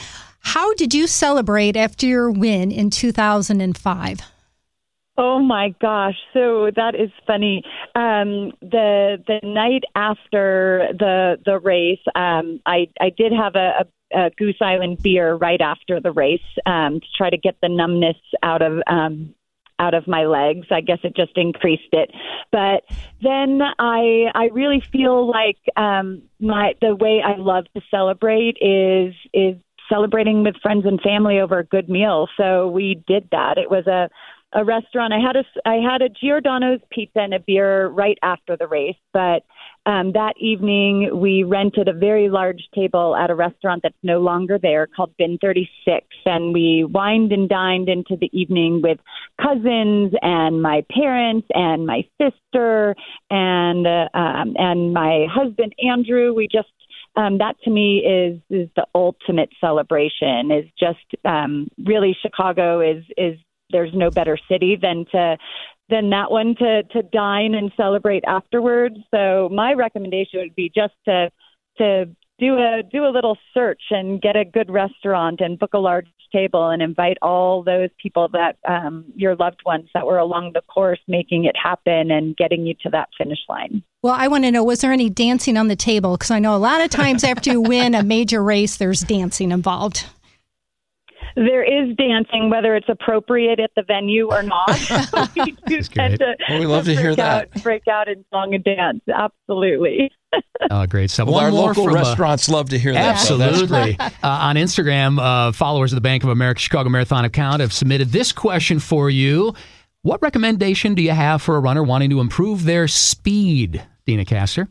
How did you celebrate after your win in two thousand five? Oh my gosh! So that is funny. Um, the the night after the the race, um, I I did have a, a, a Goose Island beer right after the race um, to try to get the numbness out of um, out of my legs. I guess it just increased it. But then I I really feel like um, my the way I love to celebrate is is celebrating with friends and family over a good meal. So we did that. It was a a restaurant. I had a, I had a Giordano's pizza and a beer right after the race, but um, that evening we rented a very large table at a restaurant that's no longer there called Bin thirty-six, and we wined and dined into the evening with cousins and my parents and my sister and uh, um, and my husband Andrew. We just Um, that to me is is the ultimate celebration. Is just um, really Chicago is is. There's no better city than to than that one to to dine and celebrate afterwards. So my recommendation would be just to to do a do a little search and get a good restaurant and book a large table and invite all those people that um, your loved ones that were along the course, making it happen and getting you to that finish line. Well, I want to know, was there any dancing on the table? Because I know a lot of times after you win a major race, there's dancing involved. There is dancing, whether it's appropriate at the venue or not. we do tend to, well, we love to, to hear out, that. Break out in song and dance. Absolutely. Oh, great stuff. Well, One our more local from, restaurants uh, love to hear that. Absolutely. uh, on Instagram, uh, followers of the Bank of America Chicago Marathon account have submitted this question for you. What recommendation do you have for a runner wanting to improve their speed, Dina Castor?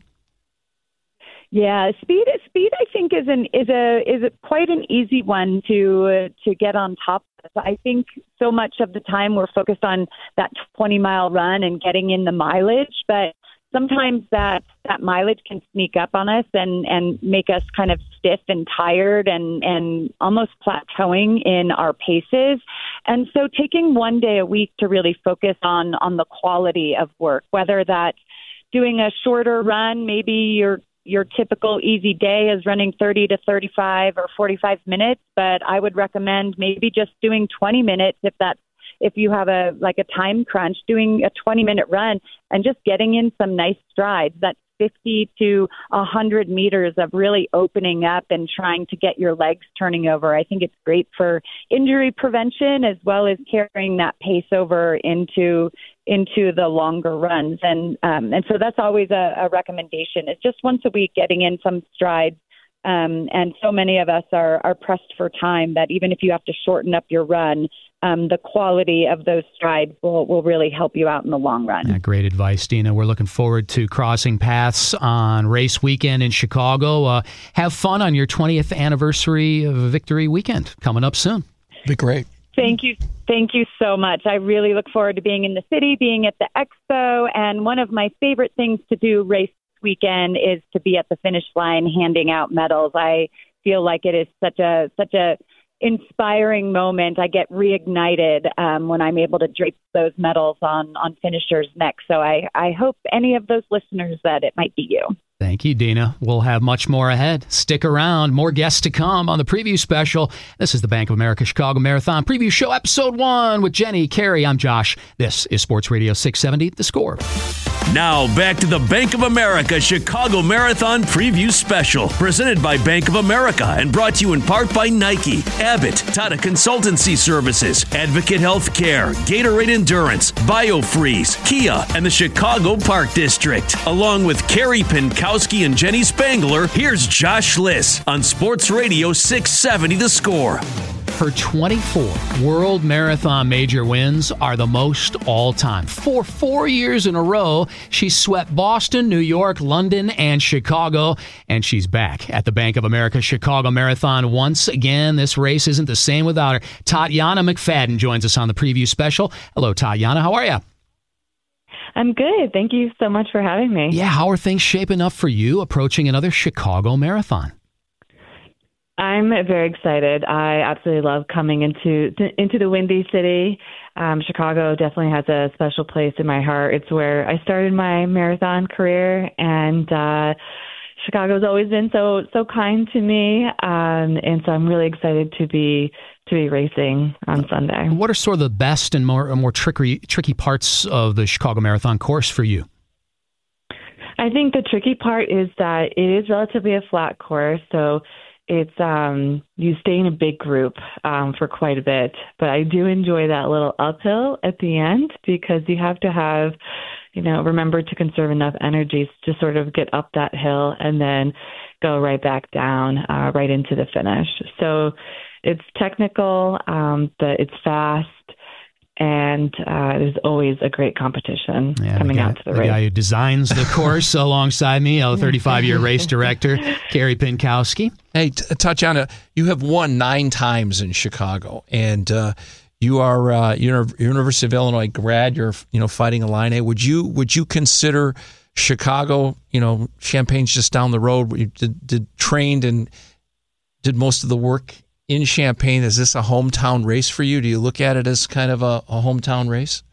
Yeah, speed. Speed, I think, is an is a is a, quite an easy one to uh, to get on top of. I think so much of the time we're focused on that twenty mile run and getting in the mileage, but sometimes that that mileage can sneak up on us and and make us kind of stiff and tired and and almost plateauing in our paces. And so, taking one day a week to really focus on on the quality of work, whether that's doing a shorter run, maybe you're your typical easy day is running thirty to thirty-five or forty-five minutes, but I would recommend maybe just doing twenty minutes if that's, if you have a, like a time crunch, doing a twenty minute run and just getting in some nice strides. That's fifty to one hundred meters of really opening up and trying to get your legs turning over. I think it's great for injury prevention as well as carrying that pace over into into the longer runs. And um, and so that's always a, a recommendation. It's just once a week getting in some strides. Um, and so many of us are, are pressed for time that even if you have to shorten up your run, um, the quality of those strides will, will really help you out in the long run. Yeah, great advice, Dina. We're looking forward to crossing paths on race weekend in Chicago. Uh, have fun on your twentieth anniversary of Victory Weekend coming up soon. Be great. Thank you. Thank you so much. I really look forward to being in the city, being at the expo. And one of my favorite things to do race weekend is to be at the finish line handing out medals. I feel like it is such a such a inspiring moment. I get reignited um, when I'm able to drape those medals on on finishers' necks. So I, I hope any of those listeners that it might be you. Thank you, Dina. We'll have much more ahead. Stick around. More guests to come on the preview special. This is the Bank of America Chicago Marathon Preview Show, Episode one with Jenny, Carey. I'm Josh. This is Sports Radio six seventy, The Score. Now back to the Bank of America Chicago Marathon Preview Special, presented by Bank of America and brought to you in part by Nike, Abbott, Tata Consultancy Services, Advocate Healthcare, Gatorade Endurance, BioFreeze, Kia, and the Chicago Park District. Along with Carey Pinkowski and Jenny Spangler, here's Josh Liss on Sports Radio six seventy The Score. Her twenty-four World Marathon major wins are the most all-time. For four years in a row, she's swept Boston, New York, London, and Chicago, and she's back at the Bank of America Chicago Marathon once again. This race isn't the same without her. Tatiana McFadden joins us on the preview special. Hello, Tatiana. How are you? I'm good. Thank you so much for having me. Yeah, how are things shaping up for you approaching another Chicago Marathon? I'm very excited. I absolutely love coming into to, into the Windy City. Um, Chicago definitely has a special place in my heart. It's where I started my marathon career, and uh, Chicago's always been so so kind to me, um, and so I'm really excited to be to be racing on Sunday. What are sort of the best and more more tricky tricky parts of the Chicago Marathon course for you? I think the tricky part is that it is relatively a flat course, so it's um, you stay in a big group um, for quite a bit. But I do enjoy that little uphill at the end because you have to have, you know, remember to conserve enough energy to sort of get up that hill and then go right back down, uh, right into the finish. So it's technical, um, but it's fast. And uh, there's always a great competition yeah, coming the guy, out to the, the race. The guy who designs the course alongside me, a thirty-five-year race director, Carrie Pinkowski. Hey, T- Tatiana, you have won nine times in Chicago, and uh, you are uh, you're University of Illinois grad. You're you know fighting Illini. Would you would you consider Chicago? You know, Champagne's just down the road. You did, did trained and did most of the work in Champaign. Is this a hometown race for you? Do you look at it as kind of a, a hometown race?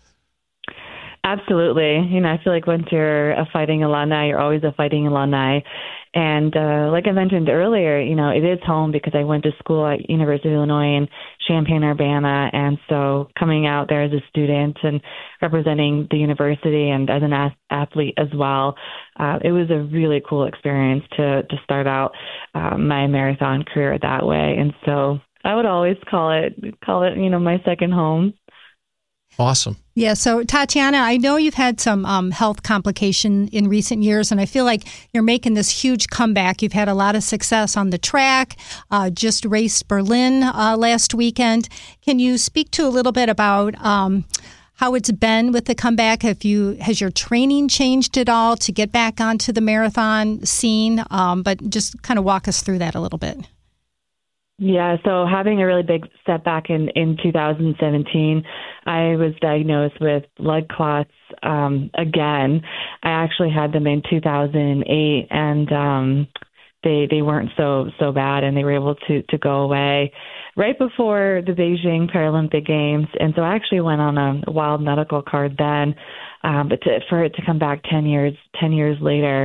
Absolutely. You know, I feel like once you're a fighting alumni, you're always a fighting alumni. And uh, like I mentioned earlier, you know, it is home because I went to school at University of Illinois in Champaign-Urbana. And so coming out there as a student and representing the university and as an a- athlete as well, uh, it was a really cool experience to, to start out uh, my marathon career that way. And so I would always call it, call it, you know, my second home. Awesome. Yeah. So, Tatiana, I know you've had some um, health complication in recent years, and I feel like you're making this huge comeback. You've had a lot of success on the track, uh, just raced Berlin uh, last weekend. Can you speak to a little bit about um, how it's been with the comeback? Have you, has your training changed at all to get back onto the marathon scene? Um, but just kind of walk us through that a little bit. Yeah, so having a really big setback in, in two thousand seventeen, I was diagnosed with blood clots um, again. I actually had them in two thousand eight, and um, they they weren't so so bad, and they were able to to go away right before the Beijing Paralympic Games. And so I actually went on a wild medical card then, um, but to, for it to come back ten years ten years later.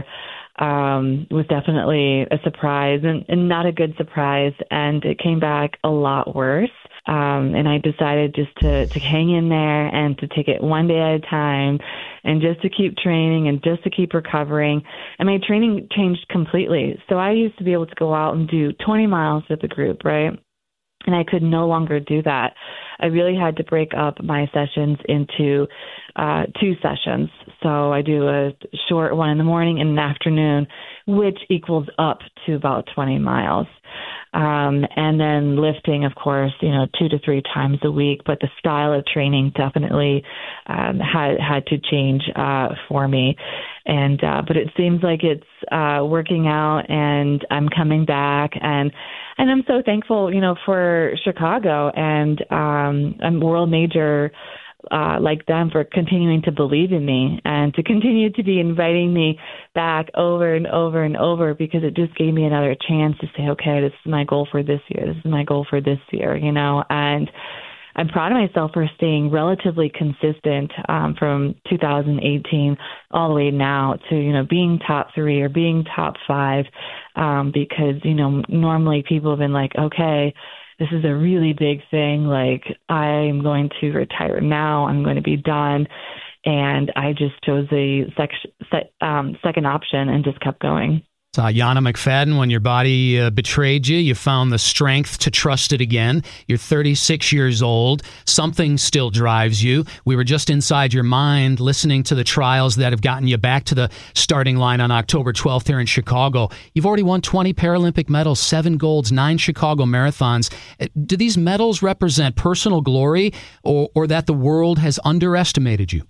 Um, was definitely a surprise and, and not a good surprise. And it came back a lot worse. Um, and I decided just to, to hang in there and to take it one day at a time and just to keep training and just to keep recovering. And my training changed completely. So I used to be able to go out and do twenty miles with the group, right? And I could no longer do that. I really had to break up my sessions into uh, two sessions. So I do a short one in the morning and an afternoon, which equals up to about twenty miles. Um, and then lifting, of course, you know, two to three times a week. But the style of training definitely um, had had to change uh, for me. And uh, but it seems like it's uh, working out, and I'm coming back, and and I'm so thankful, you know, for Chicago and um, a world major uh, like them for continuing to believe in me and to continue to be inviting me back over and over and over, because it just gave me another chance to say, okay, this is my goal for this year. This is my goal for this year, you know, and I'm proud of myself for staying relatively consistent um, from two thousand eighteen all the way now to, you know, being top three or being top five, um, because, you know, normally people have been like, okay, this is a really big thing. Like, I'm going to retire now. I'm going to be done. And I just chose the sec- sec- um, second option and just kept going. Uh, Yana McFadden, when your body uh, betrayed you, you found the strength to trust it again. You're thirty-six years old. Something still drives you. We were just inside your mind listening to the trials that have gotten you back to the starting line on October twelfth here in Chicago. You've already won twenty Paralympic medals, seven golds, nine Chicago marathons. Do these medals represent personal glory, or, or that the world has underestimated you?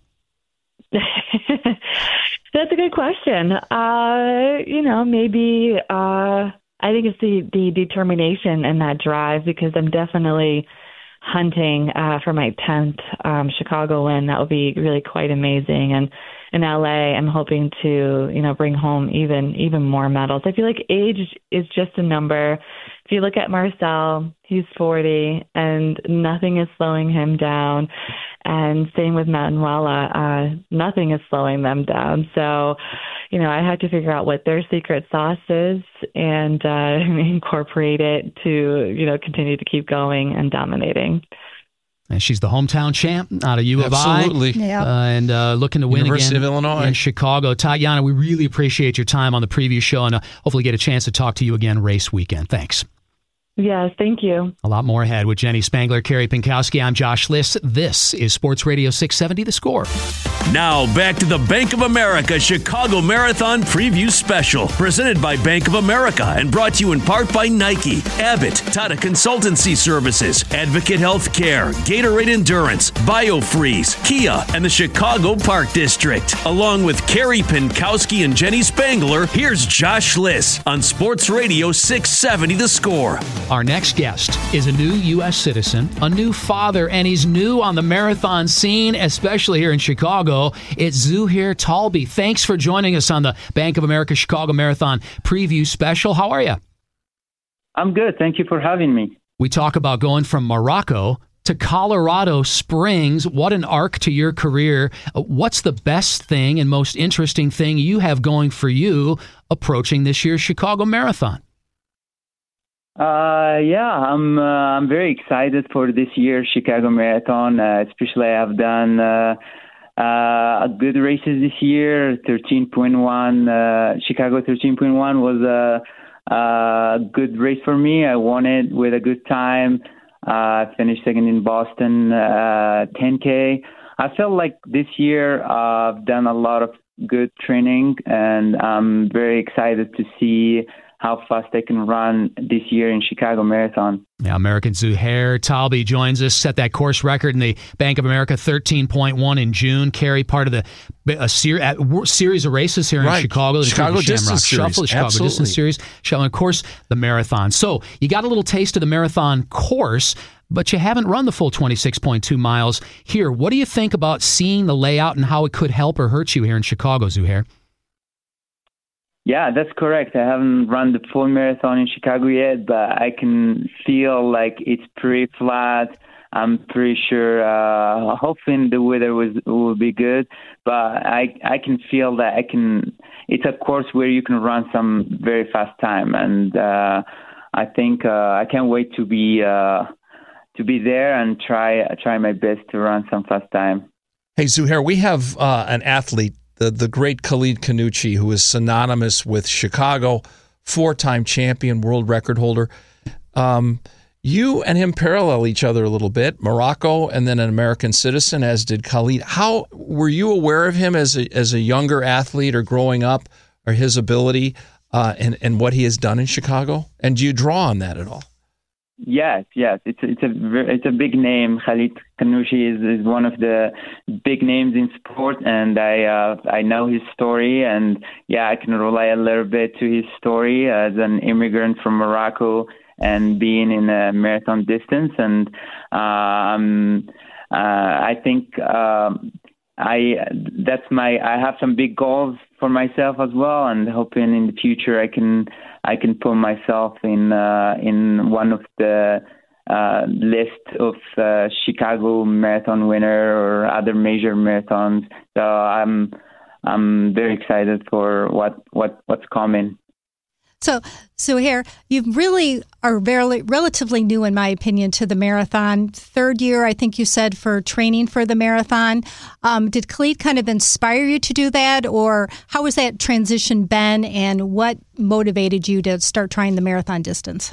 That's a good question. Uh, you know, maybe uh, I think it's the, the determination and that drive, because I'm definitely hunting uh, for my tenth um, Chicago win. That would be really quite amazing. And in L A, I'm hoping to, you know, bring home even even more medals. I feel like age is just a number. If you look at Marcel, he's forty, and nothing is slowing him down. And same with Manuela, uh, nothing is slowing them down. So, you know, I had to figure out what their secret sauce is and uh, incorporate it to, you know, continue to keep going and dominating. And she's the hometown champ out of U of I. Absolutely. Yeah. Uh, and uh, looking to win University again of Illinois. in Chicago. Tatiana, we really appreciate your time on the preview show and uh, hopefully get a chance to talk to you again race weekend. Thanks. Yes, thank you. A lot more ahead with Jenny Spangler, Carrie Pinkowski. I'm Josh Liss. This is Sports Radio six seventy, The Score. Now back to the Bank of America Chicago Marathon Preview Special, presented by Bank of America and brought to you in part by Nike, Abbott, Tata Consultancy Services, Advocate Healthcare, Gatorade Endurance, BioFreeze, Kia, and the Chicago Park District. Along with Carrie Pinkowski and Jenny Spangler, here's Josh Liss on Sports Radio six seventy, The Score. Our next guest is a new U S citizen, a new father, and he's new on the marathon scene, especially here in Chicago. It's Zuhair Talbi. Thanks for joining us on the Bank of America Chicago Marathon Preview Special. How are you? I'm good. Thank you for having me. We talk about going from Morocco to Colorado Springs. What an arc to your career. What's the best thing and most interesting thing you have going for you approaching this year's Chicago Marathon? Uh, yeah, I'm uh, I'm very excited for this year's Chicago Marathon. Uh, especially, I've done uh, uh, good races this year. thirteen point one, uh, Chicago thirteen point one was a, a good race for me. I won it with a good time. I uh, finished second in Boston, uh, ten K. I felt like this year uh, I've done a lot of good training, and I'm very excited to see how fast I can run this year in Chicago Marathon. Yeah, American Zuhair Talbi joins us, set that course record in the Bank of America thirteen point one in June. Carry part of the a ser- a series of races here right. in Chicago. The Chicago Distance Series. Shuffle, the Chicago Absolutely. Distance Series, Shuffle, and of course, the marathon. So you got a little taste of the marathon course, but you haven't run the full twenty-six point two miles here. What do you think about seeing the layout and how it could help or hurt you here in Chicago, Zuhair? Yeah, that's correct. I haven't run the full marathon in Chicago yet, but I can feel like it's pretty flat. I'm pretty sure, uh, hoping the weather was will be good, but I I can feel that I can. It's a course where you can run some very fast time, and uh, I think uh, I can't wait to be uh, to be there and try try my best to run some fast time. Hey, Zuhair, we have uh, an athlete, the the great Khalid Khannouchi, who is synonymous with Chicago, four-time champion, world record holder. Um, you and him parallel each other a little bit. Morocco, and then an American citizen, as did Khalid. How were you aware of him as a as a younger athlete or growing up, or his ability uh, and and what he has done in Chicago? And do you draw on that at all? Yes, yes, it's it's a it's a big name. Khalid Khannouchi is, is one of the big names in sport, and I uh, I know his story, and yeah, I can relate a little bit to his story as an immigrant from Morocco and being in a marathon distance, and um, uh, I think um, I that's my I have some big goals for myself as well, and hoping in the future I can. I can put myself in uh, in one of the uh, list of uh, Chicago marathon winner or other major marathons. So I'm I'm very excited for what, what what's coming. So, so here, you really are very, relatively new, in my opinion, to the marathon. Third year, I think you said, for training for the marathon. Um, did Khalid kind of inspire you to do that, or how has that transition been, and what motivated you to start trying the marathon distance?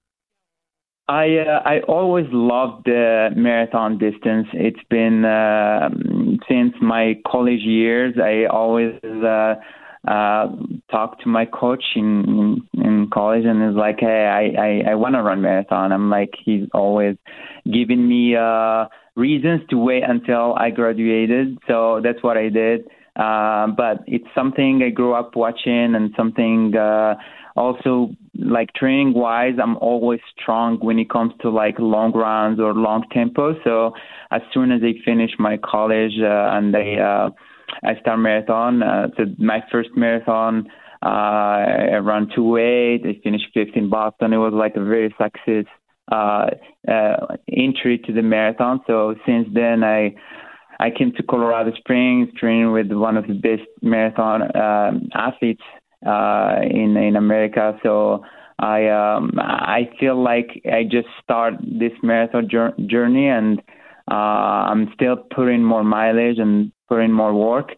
I uh, I always loved the marathon distance. It's been uh, since my college years. I always uh, uh, talked to my coach in, in, in college, and is like, hey, I, I, I want to run marathon. I'm like, he's always giving me uh, reasons to wait until I graduated. So that's what I did. Uh, but it's something I grew up watching, and something uh, also like training wise, I'm always strong when it comes to like long runs or long tempo. So as soon as I finish my college uh, and I uh, I start marathon, uh, so my first marathon, uh, I ran two eight. I finished fifth in Boston. It was like a very success uh, uh, entry to the marathon. So since then, I I came to Colorado Springs, training with one of the best marathon uh, athletes uh, in in America. So I um, I feel like I just started this marathon journey, and uh, I'm still putting more mileage and putting more work.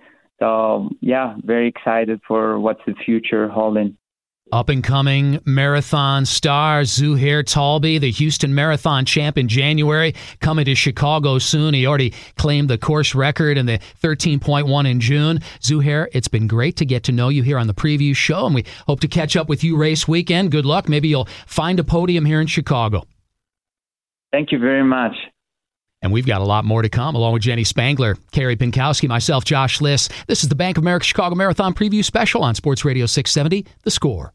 So yeah, very excited for what's the future holding. Up-and-coming marathon star Zuhair Talbi, the Houston Marathon champ in January, coming to Chicago soon. He already claimed the course record in the thirteen point one in June. Zuhair, it's been great to get to know you here on the preview show, and we hope to catch up with you race weekend. Good luck. Maybe you'll find a podium here in Chicago. Thank you very much. And we've got a lot more to come, along with Jenny Spangler, Carrie Pinkowski, myself, Josh Liss. This is the Bank of America Chicago Marathon Preview Special on Sports Radio six seventy, The Score.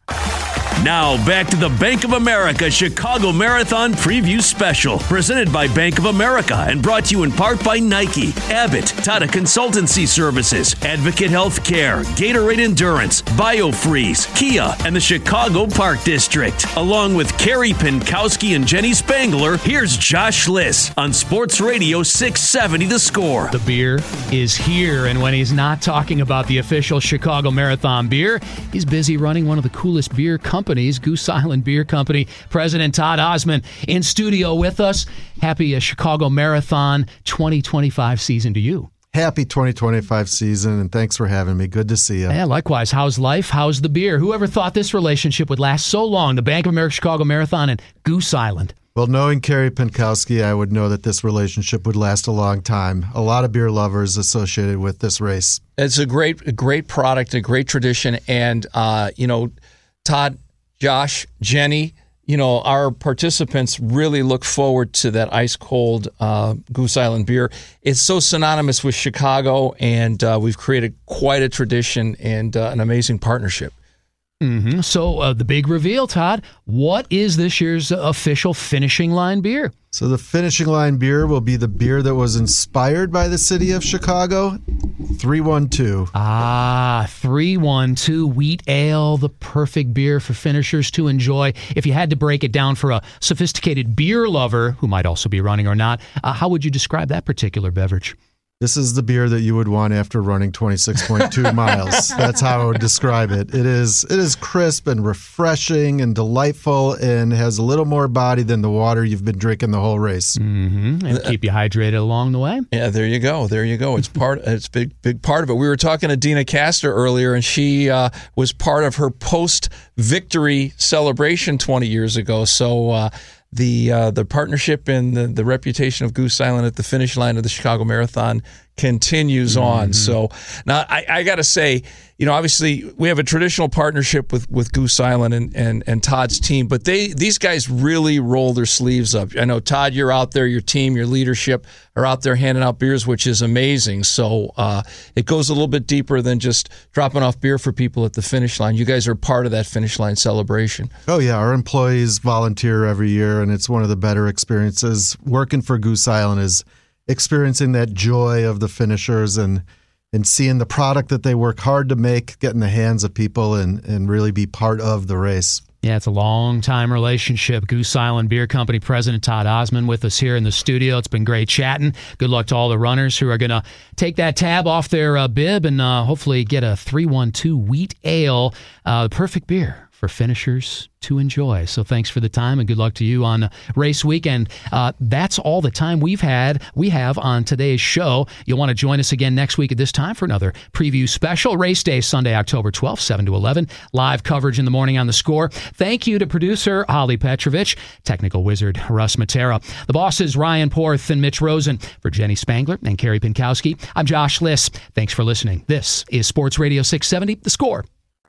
Now back to the Bank of America Chicago Marathon Preview Special, presented by Bank of America and brought to you in part by Nike, Abbott, Tata Consultancy Services, Advocate Healthcare, Gatorade Endurance, BioFreeze, Kia, and the Chicago Park District. Along with Carrie Pinkowski and Jenny Spangler, here's Josh Liss on Sports Radio six seventy The Score. The beer is here, and when he's not talking about the official Chicago Marathon beer, he's busy running one of the coolest beer companies. Companies, Goose Island Beer Company. President Todd Osman in studio with us. Happy uh, Chicago Marathon twenty twenty-five season to you. Happy twenty twenty-five season, and thanks for having me. Good to see you. Yeah, likewise. How's life? How's the beer? Whoever thought this relationship would last so long? The Bank of America Chicago Marathon and Goose Island. Well, knowing Carrie Pinkowski, I would know that this relationship would last a long time. A lot of beer lovers associated with this race. It's a great, a great product, a great tradition, and uh, you know, Todd, Josh, Jenny, you know, our participants really look forward to that ice-cold uh, Goose Island beer. It's so synonymous with Chicago, and uh, we've created quite a tradition and uh, an amazing partnership. Mm-hmm. So uh, the big reveal, Todd, what is this year's official finishing line beer? So the finishing line beer will be the beer that was inspired by the city of Chicago, three one two. Ah, three one two Wheat Ale, the perfect beer for finishers to enjoy. If you had to break it down for a sophisticated beer lover, who might also be running or not, uh, how would you describe that particular beverage? This is the beer that you would want after running twenty-six point two miles. That's how I would describe it. It is it is crisp and refreshing and delightful, and has a little more body than the water you've been drinking the whole race. Mm-hmm. And keep you hydrated along the way. Yeah, there you go. There you go. It's part. It's a big, big part of it. We were talking to Dina Castor earlier, and she uh, was part of her post-victory celebration twenty years ago. So. Uh, The uh, the partnership and the, the reputation of Goose Island at the finish line of the Chicago Marathon continues mm-hmm. on. So now I, I got to say, you know, obviously we have a traditional partnership with, with Goose Island and, and, and Todd's team, but they these guys really roll their sleeves up. I know, Todd, you're out there, your team, your leadership are out there handing out beers, which is amazing. So uh, it goes a little bit deeper than just dropping off beer for people at the finish line. You guys are part of that finish line celebration. Oh, yeah. Our employees volunteer every year, and it's one of the better experiences. Working for Goose Island is experiencing that joy of the finishers and and seeing the product that they work hard to make get in the hands of people and, and really be part of the race. Yeah, it's a long-time relationship. Goose Island Beer Company President Todd Osman with us here in the studio. It's been great chatting. Good luck to all the runners who are going to take that tab off their uh, bib and uh, hopefully get a three one two Wheat Ale, uh, the perfect beer for finishers to enjoy. So thanks for the time and good luck to you on uh, race weekend. Uh, that's all the time we've had, we have on today's show. You'll want to join us again next week at this time for another preview special. Race day, Sunday, October twelfth, seven to eleven. Live coverage in the morning on The Score. Thank you to producer Holly Petrovich, technical wizard Russ Matera. The bosses Ryan Porth and Mitch Rosen. For Jenny Spangler and Carrie Pinkowski, I'm Josh Liss. Thanks for listening. This is Sports Radio six seventy, The Score.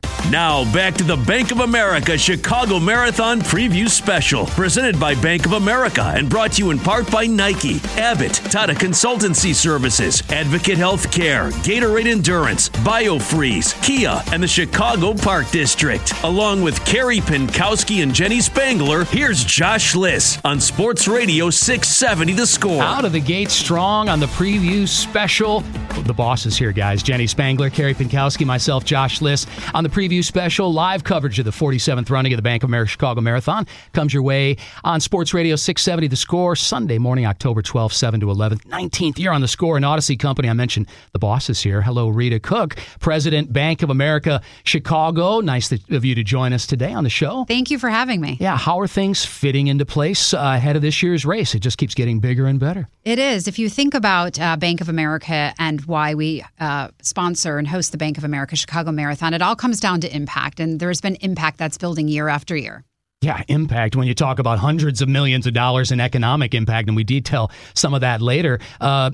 Now back to the Bank of America Chicago Marathon Preview Special, presented by Bank of America and brought to you in part by Nike, Abbott, Tata Consultancy Services, Advocate Healthcare, Gatorade Endurance, BioFreeze, Kia, and the Chicago Park District. Along with Carrie Pinkowski and Jenny Spangler, here's Josh Liss on Sports Radio six seventy The Score. Out of the gate strong on the Preview Special. The boss is here, guys. Jenny Spangler, Carrie Pinkowski, myself, Josh Liss. On the preview special, live coverage of the forty-seventh running of the Bank of America Chicago Marathon comes your way on Sports Radio six seventy The Score, Sunday morning, October twelfth, seven to eleven, nineteenth year on The Score. And Odyssey Company, I mentioned the boss is here. Hello, Rita Cook, President, Bank of America Chicago. Nice of you to join us today on the show. Thank you for having me. Yeah, how are things fitting into place uh, ahead of this year's race? It just keeps getting bigger and better. It is. If you think about uh, Bank of America and why we uh, sponsor and host the Bank of America Chicago Marathon, it all comes down to impact. And there's been impact that's building year after year. Yeah, impact. When you talk about hundreds of millions of dollars in economic impact, and we detail some of that later. Uh,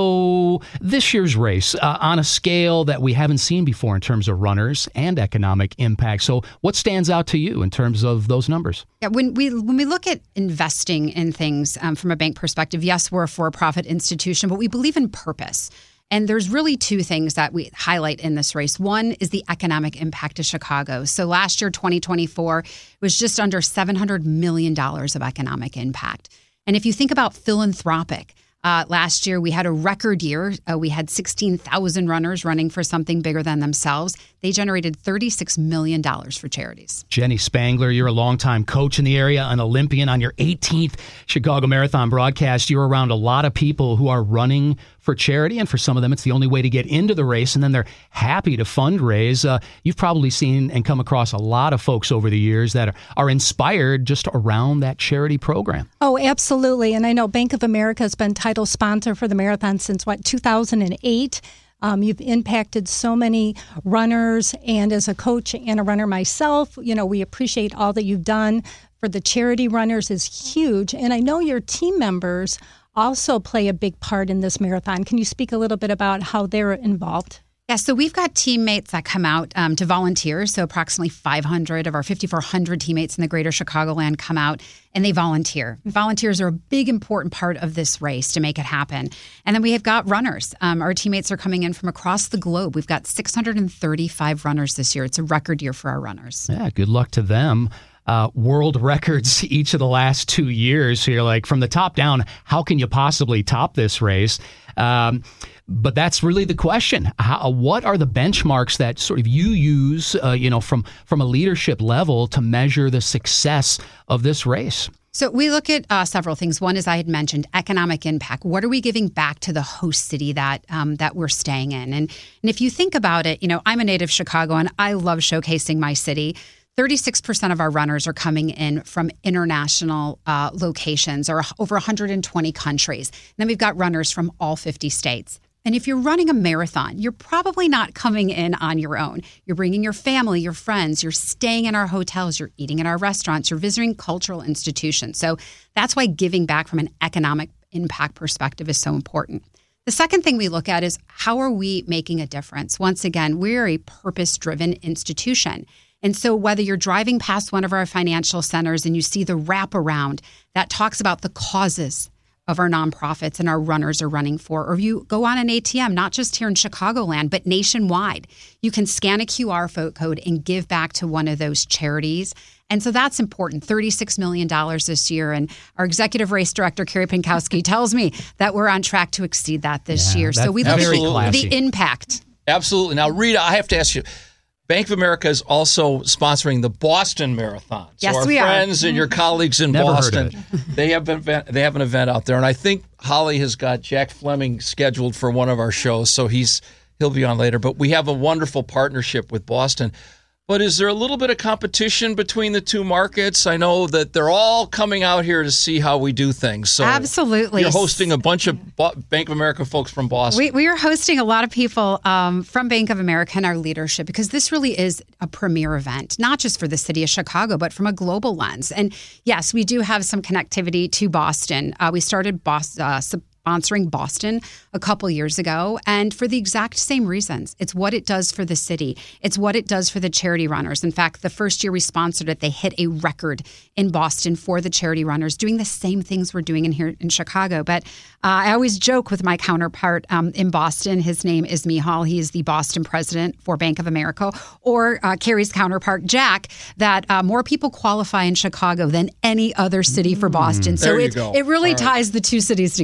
so this year's race, uh, on a scale that we haven't seen before in terms of runners and economic impact. So what stands out to you in terms of those numbers? Yeah, when we when we look at investing in things um, from a bank perspective, yes, we're a for-profit institution, but we believe in purpose. And there's really two things that we highlight in this race. One is the economic impact of Chicago. So last year, twenty twenty-four, was just under seven hundred million dollars of economic impact. And if you think about philanthropic, uh, last year we had a record year. Uh, we had sixteen thousand runners running for something bigger than themselves. They generated thirty-six million dollars for charities. Jenny Spangler, you're a longtime coach in the area, an Olympian on your eighteenth Chicago Marathon broadcast. You're around a lot of people who are running for charity, and for some of them, it's the only way to get into the race, and then they're happy to fundraise. Uh, you've probably seen and come across a lot of folks over the years that are, are inspired just around that charity program. Oh, absolutely. And I know Bank of America has been title sponsor for the marathon since, what, two thousand eight? Um, you've impacted so many runners, and as a coach and a runner myself, you know, we appreciate all that you've done for the charity runners is huge. And I know your team members also play a big part in this marathon. Can you speak a little bit about how they're involved? Yeah, so we've got teammates that come out um, to volunteer. So approximately five hundred of our fifty-four hundred teammates in the greater Chicagoland come out and they volunteer. Volunteers are a big, important part of this race to make it happen. And then we have got runners. Um, our teammates are coming in from across the globe. We've got six hundred thirty-five runners this year. It's a record year for our runners. Yeah, good luck to them. Uh, world records each of the last two years. So you're like, from the top down, how can you possibly top this race? Um, but that's really the question. How, what are the benchmarks that sort of you use, uh, you know, from from a leadership level to measure the success of this race? So we look at uh, several things. One, as I had mentioned, economic impact. What are we giving back to the host city that um, that we're staying in? And and if you think about it, you know, I'm a native Chicagoan. I love showcasing my city. thirty-six percent of our runners are coming in from international uh, locations or over one hundred twenty countries. And then we've got runners from all fifty states. And if you're running a marathon, you're probably not coming in on your own. You're bringing your family, your friends, you're staying in our hotels, you're eating in our restaurants, you're visiting cultural institutions. So that's why giving back from an economic impact perspective is so important. The second thing we look at is how are we making a difference? Once again, we're a purpose-driven institution. And so whether you're driving past one of our financial centers and you see the wraparound that talks about the causes of our nonprofits and our runners are running for, or you go on an A T M, not just here in Chicagoland, but nationwide, you can scan a Q R code and give back to one of those charities. And so that's important, thirty-six million dollars this year. And our executive race director, Carrie Pinkowski, tells me that we're on track to exceed that this Yeah, year. So we look at the impact. Absolutely. Now, Rita, I have to ask you, Bank of America is also sponsoring the Boston Marathon. So Yes, our we are. friends and your colleagues in Never heard Boston, of they have been they have an event out there, and I think Holly has got Jack Fleming scheduled for one of our shows, so he's he'll be on later. But we have a wonderful partnership with Boston. But is there a little bit of competition between the two markets? I know that they're all coming out here to see how we do things. So Absolutely. You're hosting a bunch of Bo- Bank of America folks from Boston. We, we are hosting a lot of people um, from Bank of America and our leadership because this really is a premier event, not just for the city of Chicago, but from a global lens. And yes, we do have some connectivity to Boston. Uh, we started Boston. Uh, sponsoring Boston a couple years ago, and for the exact same reasons. It's what it does for the city. It's what it does for the charity runners. In fact, the first year we sponsored it, they hit a record in Boston for the charity runners, doing the same things we're doing in here in Chicago. But uh, I always joke with my counterpart um, in Boston. His name is Mihal. He is the Boston president for Bank of America, or uh, Carrie's counterpart, Jack, that uh, more people qualify in Chicago than any other city for Boston. So There you it, go. it really All right. ties the two cities together.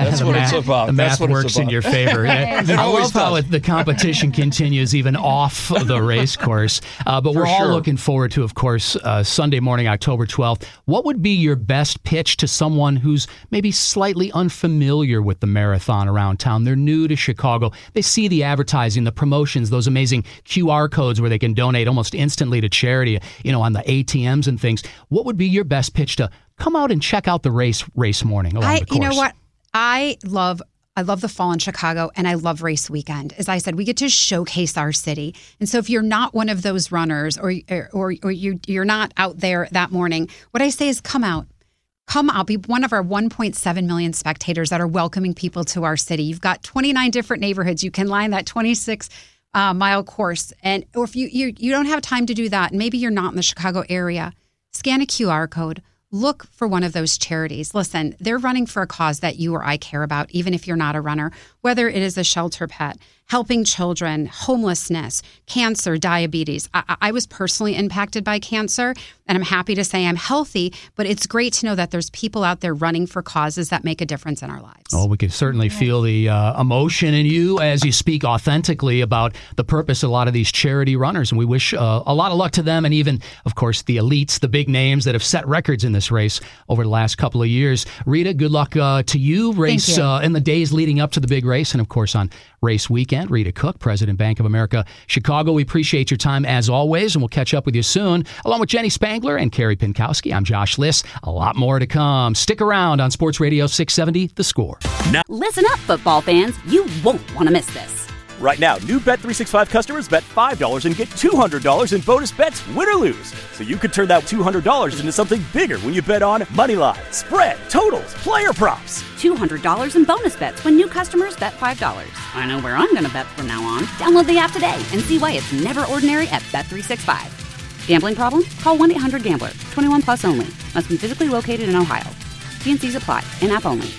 That's the what math, it's about. The That's math what it's works in about. your favor. It I always love how does. it, the competition continues even off the race course. Uh, but For we're all sure. looking forward to, of course, uh, Sunday morning, October twelfth. What would be your best pitch to someone who's maybe slightly unfamiliar with the marathon around town? They're new to Chicago. They see the advertising, the promotions, those amazing Q R codes where they can donate almost instantly to charity, you know, on the A T Ms and things. What would be your best pitch to come out and check out the race race morning along I, the course? You know what? I love I love the fall in Chicago, and I love race weekend. As I said, we get to showcase our city. And so if you're not one of those runners or or, or you, you're not out there that morning, what I say is come out. Come out. Be one of our one point seven million spectators that are welcoming people to our city. You've got twenty-nine different neighborhoods. You can line that twenty-six uh, mile course. And or if you, you you don't have time to do that, and maybe you're not in the Chicago area, scan a Q R code. Look for one of those charities. Listen, they're running for a cause that you or I care about, even if you're not a runner, whether it is a shelter pet, helping children, homelessness, cancer, diabetes. I, I was personally impacted by cancer, and I'm happy to say I'm healthy, but it's great to know that there's people out there running for causes that make a difference in our lives. Oh, we can certainly feel the uh, emotion in you as you speak authentically about the purpose of a lot of these charity runners. And we wish uh, a lot of luck to them and even, of course, the elites, the big names that have set records in this race over the last couple of years. Rita, good luck uh, to you. Race you. Uh, in the days leading up to the big race and, of course, on race weekend. Rita Cook, President, Bank of America, Chicago. We appreciate your time as always, and we'll catch up with you soon. Along with Jenny Spangler and Carrie Pinkowski, I'm Josh Liss. A lot more to come. Stick around on Sports Radio six seventy, The Score. Now, listen up, football fans. You won't want to miss this. Right now, new Bet three sixty-five customers bet five dollars and get two hundred dollars in bonus bets, win or lose. So you could turn that two hundred dollars into something bigger when you bet on money line, spread, totals, player props. two hundred dollars in bonus bets when new customers bet five dollars. I know where I'm going to bet from now on. Download the app today and see why it's never ordinary at Bet three sixty-five. Gambling problem? Call one eight hundred gambler. twenty-one plus only. Must be physically located in Ohio. T and C's apply. In-app only.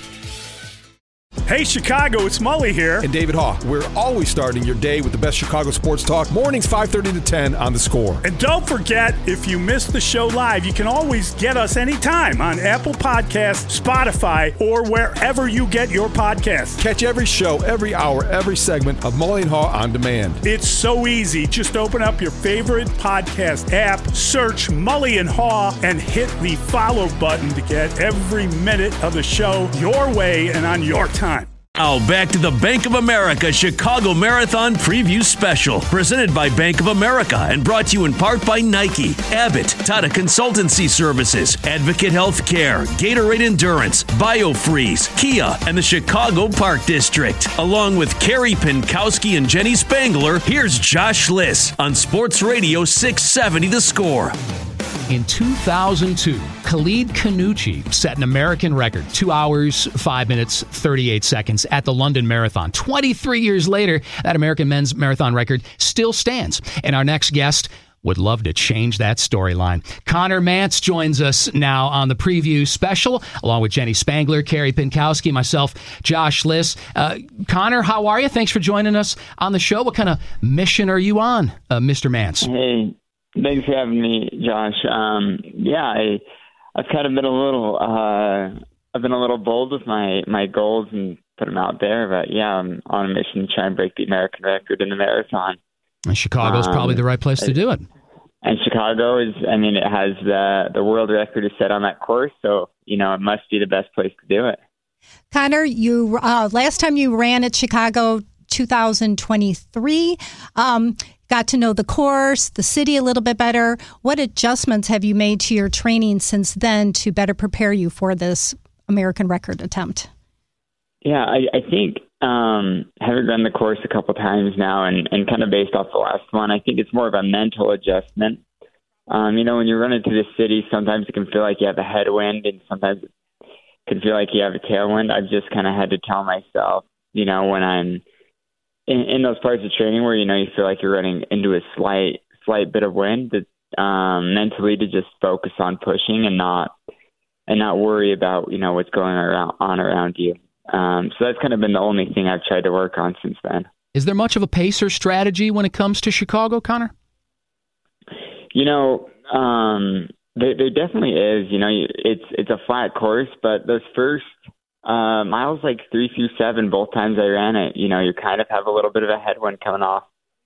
Hey, Chicago, it's Mully here. And David Haw. We're always starting your day with the best Chicago sports talk. Mornings five thirty to ten on The Score. And don't forget, if you missed the show live, you can always get us anytime on Apple Podcasts, Spotify, or wherever you get your podcasts. Catch every show, every hour, every segment of Mully and Haw on demand. It's so easy. Just open up your favorite podcast app, search Mully and Haw, and hit the follow button to get every minute of the show your way and on your time. Now back to the Bank of America Chicago Marathon Preview Special, presented by Bank of America and brought to you in part by Nike, Abbott, Tata Consultancy Services, Advocate Healthcare, Gatorade Endurance, BioFreeze, Kia, and the Chicago Park District. Along with Carrie Pinkowski and Jenny Spangler, here's Josh Liss on Sports Radio six seventy The Score. In two thousand two, Khalid Kanuchi set an American record, two hours, five minutes, thirty-eight seconds at the London Marathon. twenty-three years later, that American men's marathon record still stands. And our next guest would love to change that storyline. Conner Mantz joins us now on the preview special, along with Jenny Spangler, Carrie Pinkowski, myself, Josh Liss. Uh, Conner, how are you? Thanks for joining us on the show. What kind of mission are you on, uh, Mister Mantz? Hey. Thanks for having me, Josh. Um, yeah, I, I've kind of been a little, uh, I've been a little bold with my, my goals and put them out there. But yeah, I'm on a mission to try and break the American record in the marathon. And Chicago's um, probably the right place to do it. And Chicago is, I mean, it has the the world record is set on that course, so you know it must be the best place to do it. Conner, you uh, last time you ran at Chicago, two thousand twenty-three. Um, Got to know the course, the city a little bit better. What adjustments have you made to your training since then to better prepare you for this American record attempt? Yeah, I, I think um, having run the course a couple times now and, and kind of based off the last one, I think it's more of a mental adjustment. Um, you know, when you run into the city, sometimes it can feel like you have a headwind and sometimes it can feel like you have a tailwind. I've just kind of had to tell myself, you know, when I'm In, in those parts of training where, you know, you feel like you're running into a slight, slight bit of wind, that um, mentally to just focus on pushing and not, and not worry about, you know, what's going around, on around you. Um, so that's kind of been the only thing I've tried to work on since then. Is there much of a pacer strategy when it comes to Chicago, Conner? You know, um, there, there definitely is. You know, it's it's a flat course, but those first uh, miles like three through seven, both times I ran it, you know, you kind of have a little bit of a headwind coming off,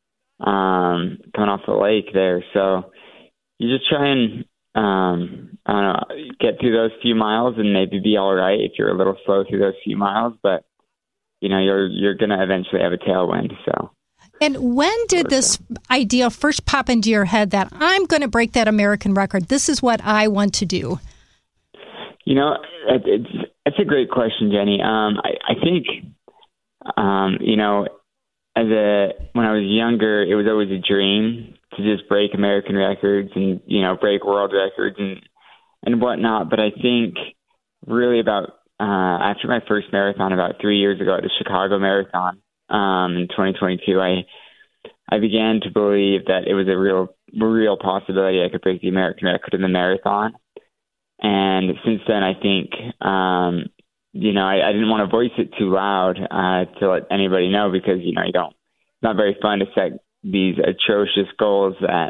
um, coming off the lake there. So you just try and, um, I don't know, get through those few miles and maybe be all right if you're a little slow through those few miles, but you know, you're, you're going to eventually have a tailwind. So. And when did this idea first pop into your head that I'm going to break that American record? This is what I want to do. You know, it's it's a great question, Jenny. Um, I, I think, um, you know, as a when I was younger, it was always a dream to just break American records and you know break world records and and whatnot. But I think really about uh, after my first marathon about three years ago at the Chicago Marathon. Um, in twenty twenty-two, I I began to believe that it was a real real possibility I could break the American record in the marathon. And since then, I think, um, you know, I, I didn't want to voice it too loud uh, to let anybody know because, you know, you don't, it's not very fun to set these atrocious goals that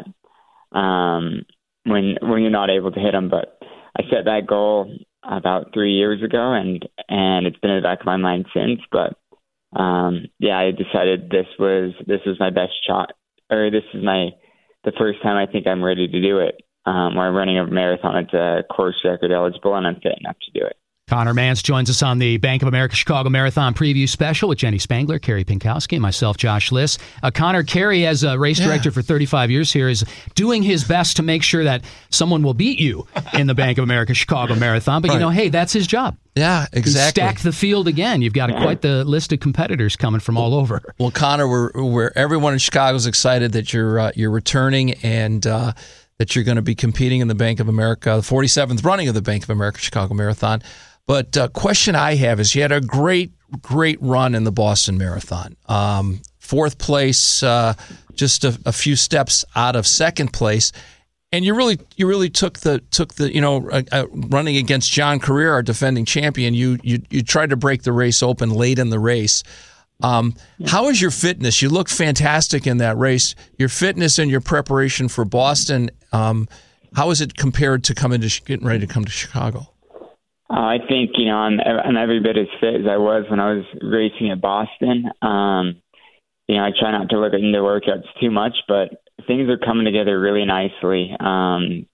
um, when when you're not able to hit them. But I set that goal about three years ago, and and it's been in the back of my mind since. But Um, yeah, I decided this was this was my best shot, or this is my the first time I think I'm ready to do it. Um, where I'm running a marathon, it's a course record eligible, and I'm fit enough to do it. Conor Mantz joins us on the Bank of America Chicago Marathon preview special with Jenny Spangler, Carrie Pinkowski, and myself, Josh Liss. Uh, Conor, Carrie, as a race director yeah. for thirty-five years here, is doing his best to make sure that someone will beat you in the Bank of America Chicago Marathon. But, right. you know, hey, that's his job. Yeah, exactly. Stack the field again. You've got a, quite the list of competitors coming from all over. Well, Conor, we're, we're everyone in Chicago is excited that you're uh, you're returning and uh, that you're going to be competing in the Bank of America, the forty-seventh running of the Bank of America Chicago Marathon. But uh, question I have is you had a great, great run in the Boston Marathon. Um, fourth place, uh, just a, a few steps out of second place. And you really, you really took the took the you know uh, uh, running against John Career, our defending champion. You you you tried to break the race open late in the race. Um, how is your fitness? You look fantastic in that race. Your fitness and your preparation for Boston. Um, how is it compared to coming to getting ready to come to Chicago? Uh, I think you know I'm I'm every bit as fit as I was when I was racing at Boston. Um, you know I try not to look into workouts too much, but things are coming together really nicely. Um,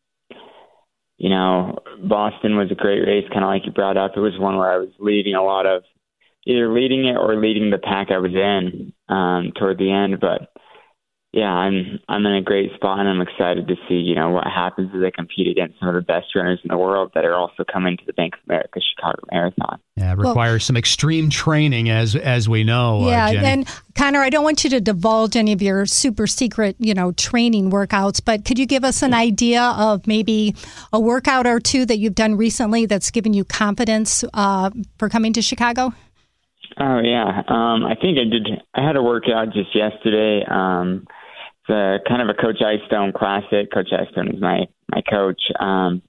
you know, Boston was a great race, kind of like you brought up. It was one where I was leading a lot of, either leading it or leading the pack I was in um, toward the end. But yeah, I'm I'm in a great spot, and I'm excited to see you know what happens as I compete against some of the best runners in the world that are also coming to the Bank of America Chicago Marathon. Yeah, it requires well, some extreme training, as as we know. Yeah, uh, Jenny. And Conor, I don't want you to divulge any of your super secret, you know, training workouts, but could you give us an idea of maybe a workout or two that you've done recently that's given you confidence uh, for coming to Chicago? Oh yeah, um, I think I did. I had a workout just yesterday. Um, It's a kind of a Coach Icestone classic. Coach Icestone is my, my coach. Um,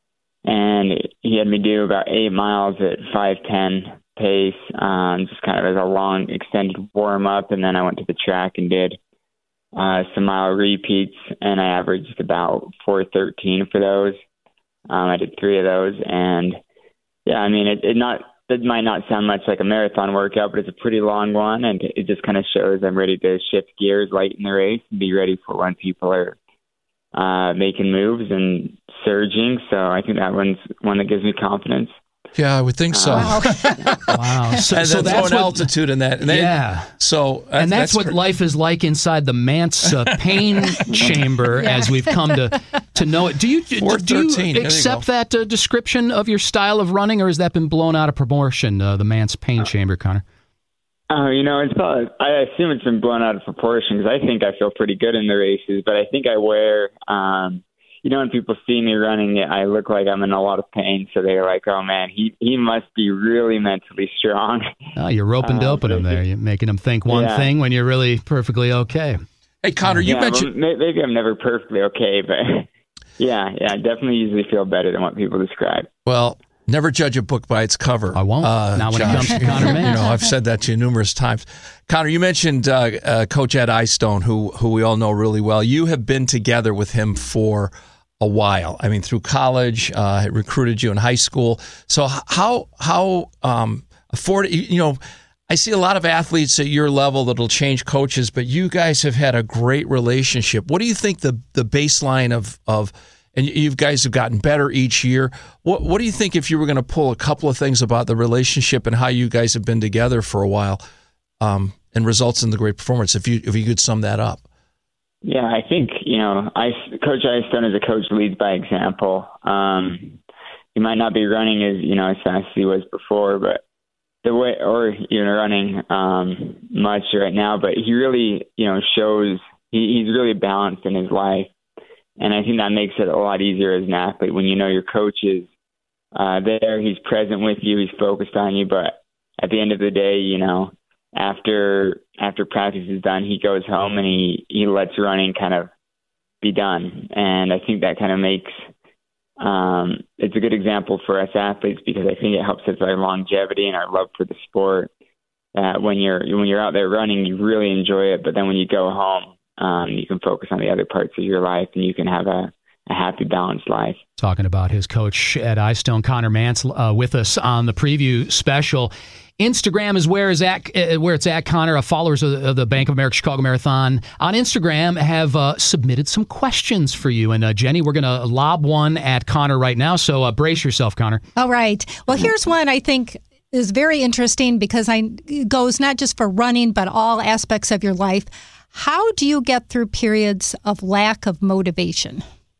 and he had me do about eight miles at five ten pace, um, just kind of as a long extended warm up. And then I went to the track and did uh, some mile repeats, and I averaged about four thirteen for those. Um, I did three of those. And yeah, I mean, it, it not, That might not sound much like a marathon workout, but it's a pretty long one, and it just kind of shows I'm ready to shift gears late in the race and be ready for when people are uh, making moves and surging. So I think that one's one that gives me confidence. Yeah, I would think so. Uh, wow. So, and so that's, that's what altitude in that. And they, yeah. So and that's, that's what cr- life is like inside the Mantz uh, pain chamber, yeah. as we've come to to know it. Do you do, do you accept that uh, description of your style of running, or has that been blown out of proportion? Uh, the Mantz pain uh, chamber, Conor. Oh, you know, it's probably, I assume it's been blown out of proportion because I think I feel pretty good in the races, but I think I wear. Um, You know, when people see me running it, I look like I'm in a lot of pain. So they're like, oh, man, he, he must be really mentally strong. Oh, you're rope and doping uh, him there. You're making him think one yeah. thing when you're really perfectly okay. Hey, Conor, you yeah, mentioned... Well, maybe I'm never perfectly okay, but yeah, yeah, I definitely usually feel better than what people describe. Well, never judge a book by its cover. I won't. Uh, Not when Josh. It comes to Conor Mantz. You know, I've said that to you numerous times. Conor, you mentioned uh, uh, Coach Ed Icestone, who, who we all know really well. You have been together with him for... a while. I mean, through college, uh, recruited you in high school. So how how um, afford you know. I see a lot of athletes at your level that'll change coaches, but you guys have had a great relationship. What do you think the the baseline of of and you guys have gotten better each year. What what do you think if you were going to pull a couple of things about the relationship and how you guys have been together for a while, um, and results in the great performance? If you if you could sum that up. Yeah, I think you know, I Coach Eyestone as a coach leads by example. Um, he might not be running as you know as fast as he was before, but the way, or even running um, much right now, but he really, you know, shows he, he's really balanced in his life, and I think that makes it a lot easier as an athlete when you know your coach is uh, there, he's present with you, he's focused on you, but at the end of the day, you know, after after practice is done, he goes home and he he lets running kind of be done, and I think that kind of makes. Um, it's a good example for us athletes because I think it helps us our longevity and our love for the sport. Uh, when you're when you're out there running, you really enjoy it, but then when you go home, um, you can focus on the other parts of your life, and you can have a, a happy, balanced life. Talking about his coach at Eyestone, Connor Mantz, uh, with us on the preview special. Instagram is where is at uh, where it's at. Connor, uh, followers of the, of the Bank of America Chicago Marathon on Instagram have uh, submitted some questions for you. And uh, Jenny, we're going to lob one at Connor right now. So uh, brace yourself, Connor. All right. Well, here's one I think is very interesting because I it goes not just for running, but all aspects of your life. How do you get through periods of lack of motivation?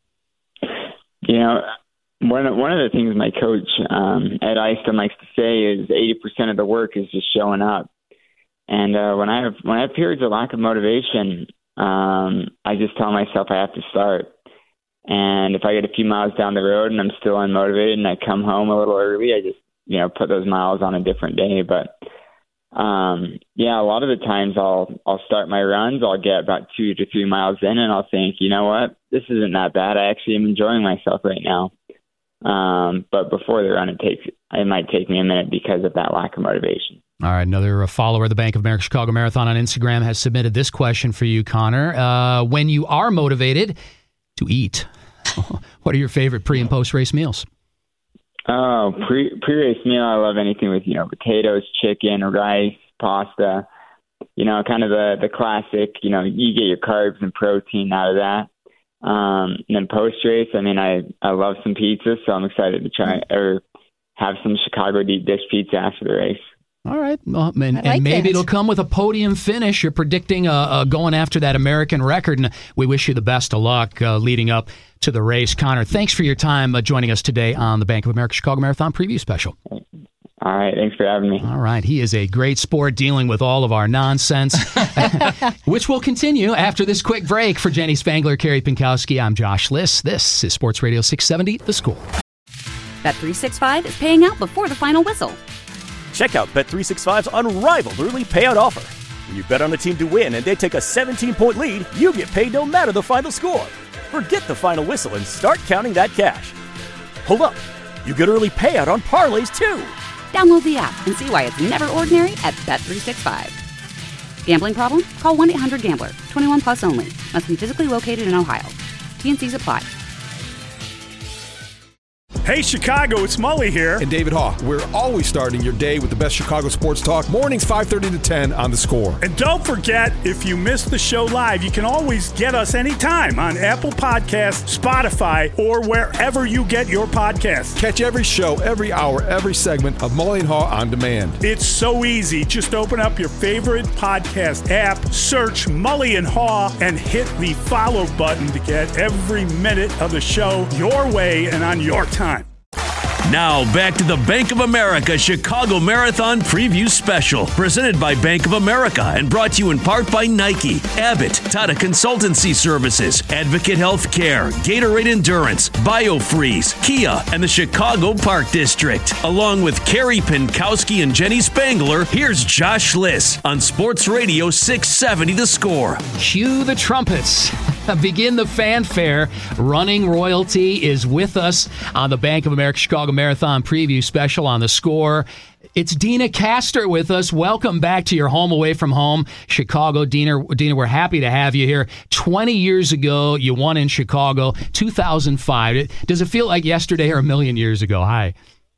You know, One of, one of the things my coach, um, Ed Eyestone, likes to say is eighty percent of the work is just showing up. And uh, when I have when I have periods of lack of motivation, um, I just tell myself I have to start. And if I get a few miles down the road and I'm still unmotivated and I come home a little early, I just you know put those miles on a different day. But um, yeah, a lot of the times I'll I'll start my runs. I'll get about two to three miles in, and I'll think, you know what, this isn't that bad. I actually am enjoying myself right now. Um, but before the run, it takes it might take me a minute because of that lack of motivation. All right, another follower of the Bank of America Chicago Marathon on Instagram has submitted this question for you, Connor. Uh, when you are motivated to eat, what are your favorite pre- and post-race meals? Oh, pre pre-race meal, I love anything with, you know, potatoes, chicken, rice, pasta, you know, kind of the, the classic, you know, you get your carbs and protein out of that. Um, and then post-race, I mean, I, I love some pizza, so I'm excited to try or have some Chicago deep dish pizza after the race. All right. Well, and, like and maybe it. it'll come with a podium finish. You're predicting uh, uh, going after that American record, and we wish you the best of luck uh, leading up to the race. Connor, thanks for your time uh, joining us today on the Bank of America Chicago Marathon Preview Special. All right. Thanks for having me. All right. He is a great sport dealing with all of our nonsense, which will continue after this quick break. For Jenny Spangler, Carrie Pinkowski, I'm Josh Liss. This is Sports Radio six seventy, The Score. Bet three sixty-five is paying out before the final whistle. Check out Bet three sixty-five's unrivaled early payout offer. When you bet on a team to win and they take a seventeen-point lead, you get paid no matter the final score. Forget the final whistle and start counting that cash. Hold up. You get early payout on parlays, too. Download the app and see why it's never ordinary at Bet three sixty-five. Gambling problem? Call one eight hundred gambler. twenty-one plus only. Must be physically located in Ohio. T and C's apply. Hey, Chicago, it's Mully here. And David Haugh. We're always starting your day with the best Chicago sports talk. Mornings five thirty to ten on The Score. And don't forget, if you missed the show live, you can always get us anytime on Apple Podcasts, Spotify, or wherever you get your podcasts. Catch every show, every hour, every segment of Mully and Haugh on demand. It's so easy. Just open up your favorite podcast app, search Mully and Haugh, and hit the follow button to get every minute of the show your way and on your time. Now back to the Bank of America Chicago Marathon Preview Special, presented by Bank of America and brought to you in part by Nike, Abbott, Tata Consultancy Services, Advocate Healthcare, Gatorade Endurance, BioFreeze, Kia, and the Chicago Park District. Along with Carrie Pinkowski and Jenny Spangler, here's Josh Liss on Sports Radio six seventy The Score. Cue the trumpets. Begin the fanfare. Running royalty is with us on the Bank of America Chicago Marathon Preview Special on The Score. It's Deena Kastor with us. Welcome back to your home away from home, Chicago. Deena, Deena, we're happy to have you here. twenty years ago, you won in Chicago, two thousand five. Does it feel like yesterday or a million years ago? Hi.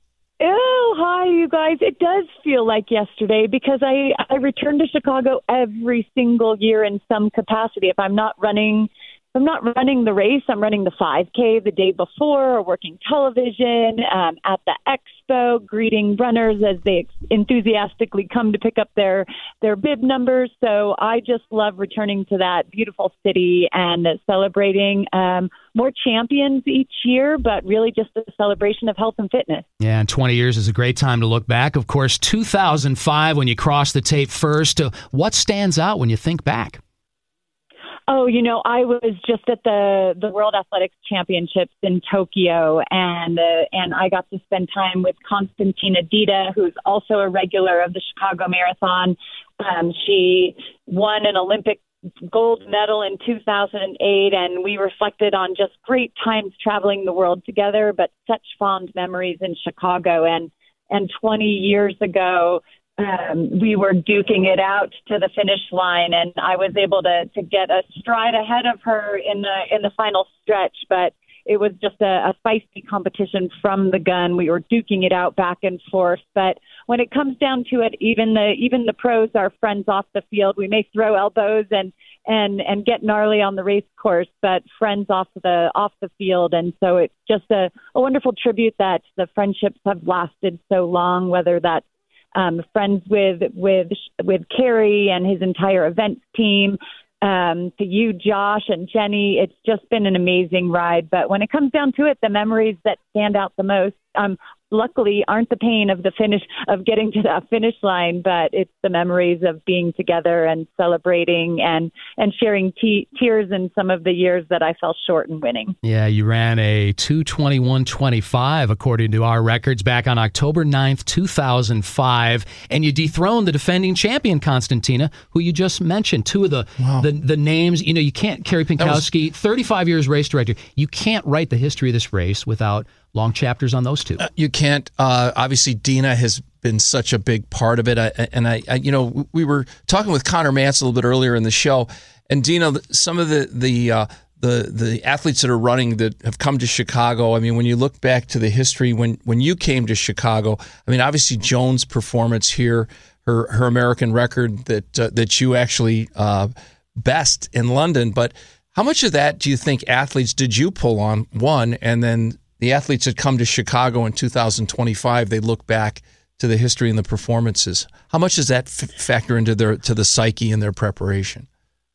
Oh, hi, you guys. It does feel like yesterday because I, I return to Chicago every single year in some capacity. If I'm not running... I'm not running the race. I'm running the five K the day before, or working television, um, at the expo, greeting runners as they enthusiastically come to pick up their, their bib numbers. So I just love returning to that beautiful city and celebrating um, more champions each year, but really just a celebration of health and fitness. Yeah, and twenty years is a great time to look back. Of course, two thousand five, when you crossed the tape first, uh, what stands out when you think back? Oh, you know, I was just at the, the World Athletics Championships in Tokyo, and uh, and I got to spend time with Constantina Dita, who's also a regular of the Chicago Marathon. Um, she won an Olympic gold medal in two thousand eight, and we reflected on just great times traveling the world together, but such fond memories in Chicago. And and twenty years ago, Um, we were duking it out to the finish line, and I was able to, to get a stride ahead of her in the in the final stretch. But it was just a, a feisty competition from the gun. We were duking it out back and forth. But when it comes down to it, even the even the pros are friends off the field. We may throw elbows and and and get gnarly on the race course, but friends off the off the field. And so it's just a, a wonderful tribute that the friendships have lasted so long, whether that's Um, friends with with with Kerry and his entire events team, um, to you, Josh and Jenny. It's just been an amazing ride. But when it comes down to it, the memories that stand out the most, um, luckily, aren't the pain of the finish of getting to that finish line, but it's the memories of being together and celebrating and and sharing te- tears in some of the years that I fell short in winning. Yeah, you ran a two twenty-one twenty-five according to our records back on October ninth, two thousand five, and you dethroned the defending champion Constantina, who you just mentioned. Two of the wow. the, the names, you know, you can't, Kerry Pinkowski, was, thirty-five years race director. You can't write the history of this race without long chapters on those two. Uh, you can't. Uh, obviously, Deena has been such a big part of it. I, and I, I, you know, we were talking with Connor Mantz a little bit earlier in the show, and Deena, some of the the uh, the the athletes that are running that have come to Chicago. I mean, when you look back to the history when when you came to Chicago, I mean, obviously Joan's performance here, her her American record that uh, that you actually uh, best in London, but how much of that do you think athletes did you pull on, one, and then the athletes that come to Chicago in two thousand twenty-five, they look back to the history and the performances. How much does that f- factor into their to the psyche and their preparation?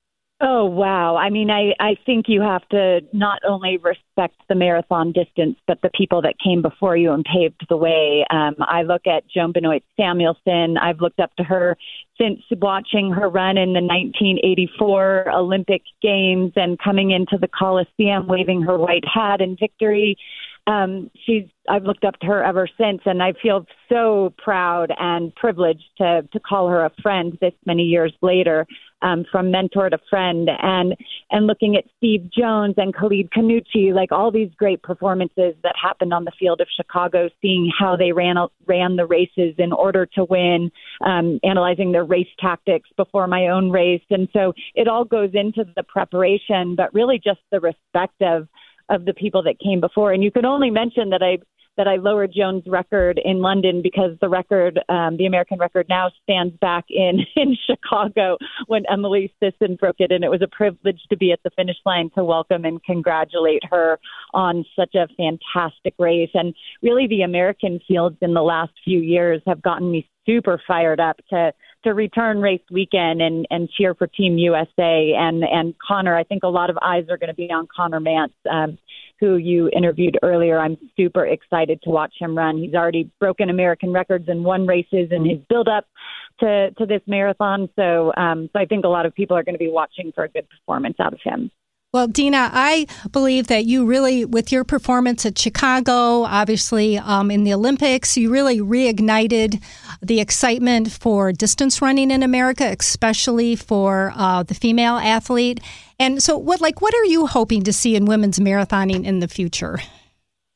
Oh, wow. I mean, I, I think you have to not only respect the marathon distance, but the people that came before you and paved the way. Um, I look at Joan Benoit Samuelson. I've looked up to her since watching her run in the nineteen eighty-four Olympic Games and coming into the Coliseum, waving her white hat in victory. Um, she's, I've looked up to her ever since, and I feel so proud and privileged to, to call her a friend this many years later, um, from mentor to friend, and, and looking at Steve Jones and Khalid Kanuchi, like all these great performances that happened on the field of Chicago, seeing how they ran, ran the races in order to win, um, analyzing their race tactics before my own race. And so it all goes into the preparation, but really just the respect of, of the people that came before. And you could only mention that I that I lowered Joan's record in London because the record, um, the American record now stands back in, in Chicago when Emily Sisson broke it. And it was a privilege to be at the finish line to welcome and congratulate her on such a fantastic race. And really the American fields in the last few years have gotten me super fired up to to return race weekend and, and cheer for Team U S A. And, and Connor, I think a lot of eyes are going to be on Connor Mantz, um, who you interviewed earlier. I'm super excited to watch him run. He's already broken American records and won races in his build-up to, to this marathon. So, um, so I think a lot of people are going to be watching for a good performance out of him. Well, Deena, I believe that you really, with your performance at Chicago, obviously um, in the Olympics, you really reignited the excitement for distance running in America, especially for uh, the female athlete. And so what, like, what are you hoping to see in women's marathoning in the future?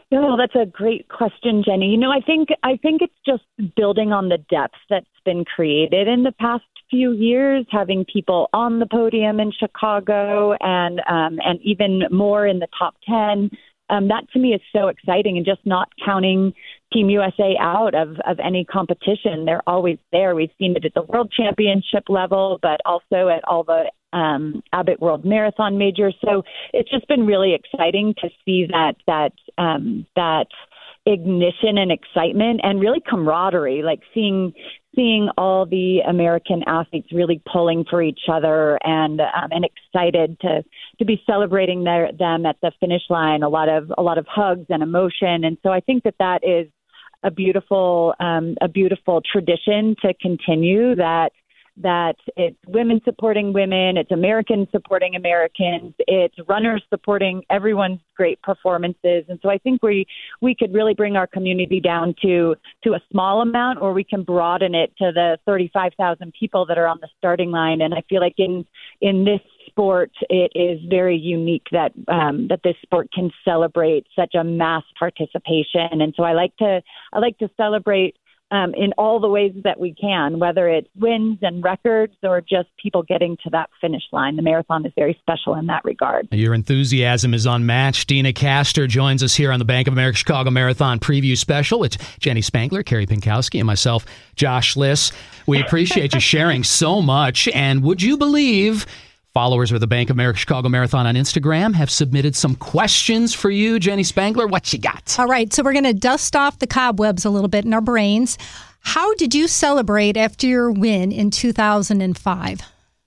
No, that's a great question, Jenny. You know, I think I think it's just building on the depth that's been created in the past few years, having people on the podium in Chicago and um, and even more in the top ten. Um, that to me is so exciting, and just not counting Team U S A out of, of any competition. They're always there. We've seen it at the World Championship level, but also at all the um, Abbott World Marathon majors. So it's just been really exciting to see that that um, that ignition and excitement and really camaraderie, like seeing seeing all the American athletes really pulling for each other and um, and excited to to be celebrating their, them at the finish line. A lot of a lot of hugs and emotion, and so I think that that is a beautiful um, a beautiful tradition to continue. That that it's women supporting women, it's Americans supporting Americans, it's runners supporting everyone's great performances. And so I think we we could really bring our community down to to a small amount, or we can broaden it to the thirty-five thousand people that are on the starting line. And I feel like in in this sport, it is very unique that um, that this sport can celebrate such a mass participation. And so I like to I like to celebrate Um, in all the ways that we can, whether it's wins and records or just people getting to that finish line. The marathon is very special in that regard. Your enthusiasm is unmatched. Deena Kastor joins us here on the Bank of America Chicago Marathon Preview Special. It's Jenny Spangler, Carrie Pinkowski, and myself, Josh Liss. We appreciate you sharing so much. And would you believe followers of the Bank of America Chicago Marathon on Instagram have submitted some questions for you, Jenny Spangler? What you got? All right, so we're going to dust off the cobwebs a little bit in our brains. How did you celebrate after your win in two thousand five?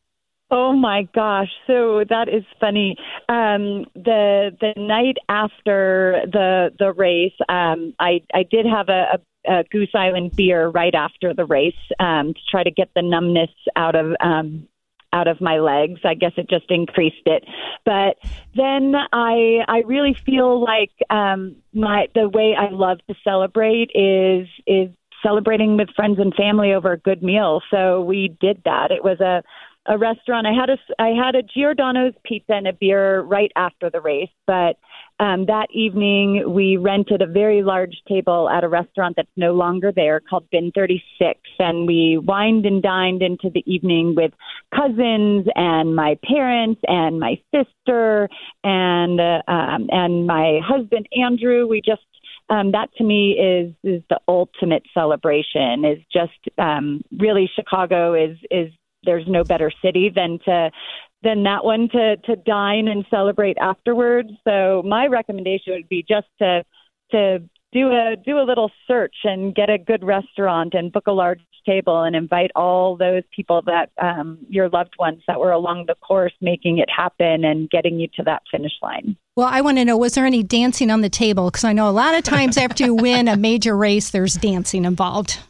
Oh my gosh! So that is funny. Um, the the night after the the race, um, I I did have a, a, a Goose Island beer right after the race um, to try to get the numbness out of. Um, out of my legs. I guess it just increased it. But then I I really feel like um, my the way I love to celebrate is is celebrating with friends and family over a good meal. So we did that. It was a a restaurant. I had a I had a Giordano's pizza and a beer right after the race, but um, that evening we rented a very large table at a restaurant that's no longer there called Bin thirty-six, and we wined and dined into the evening with cousins and my parents and my sister and uh, um, and my husband Andrew. We just Um, that to me is is the ultimate celebration. Is just um, really Chicago is is there's no better city than to than that one to to dine and celebrate afterwards. So my recommendation would be just to to do a do a little search and get a good restaurant and book a large table and invite all those people that um, your loved ones that were along the course, making it happen and getting you to that finish line. Well, I want to know, was there any dancing on the table? Because I know a lot of times after you win a major race, there's dancing involved.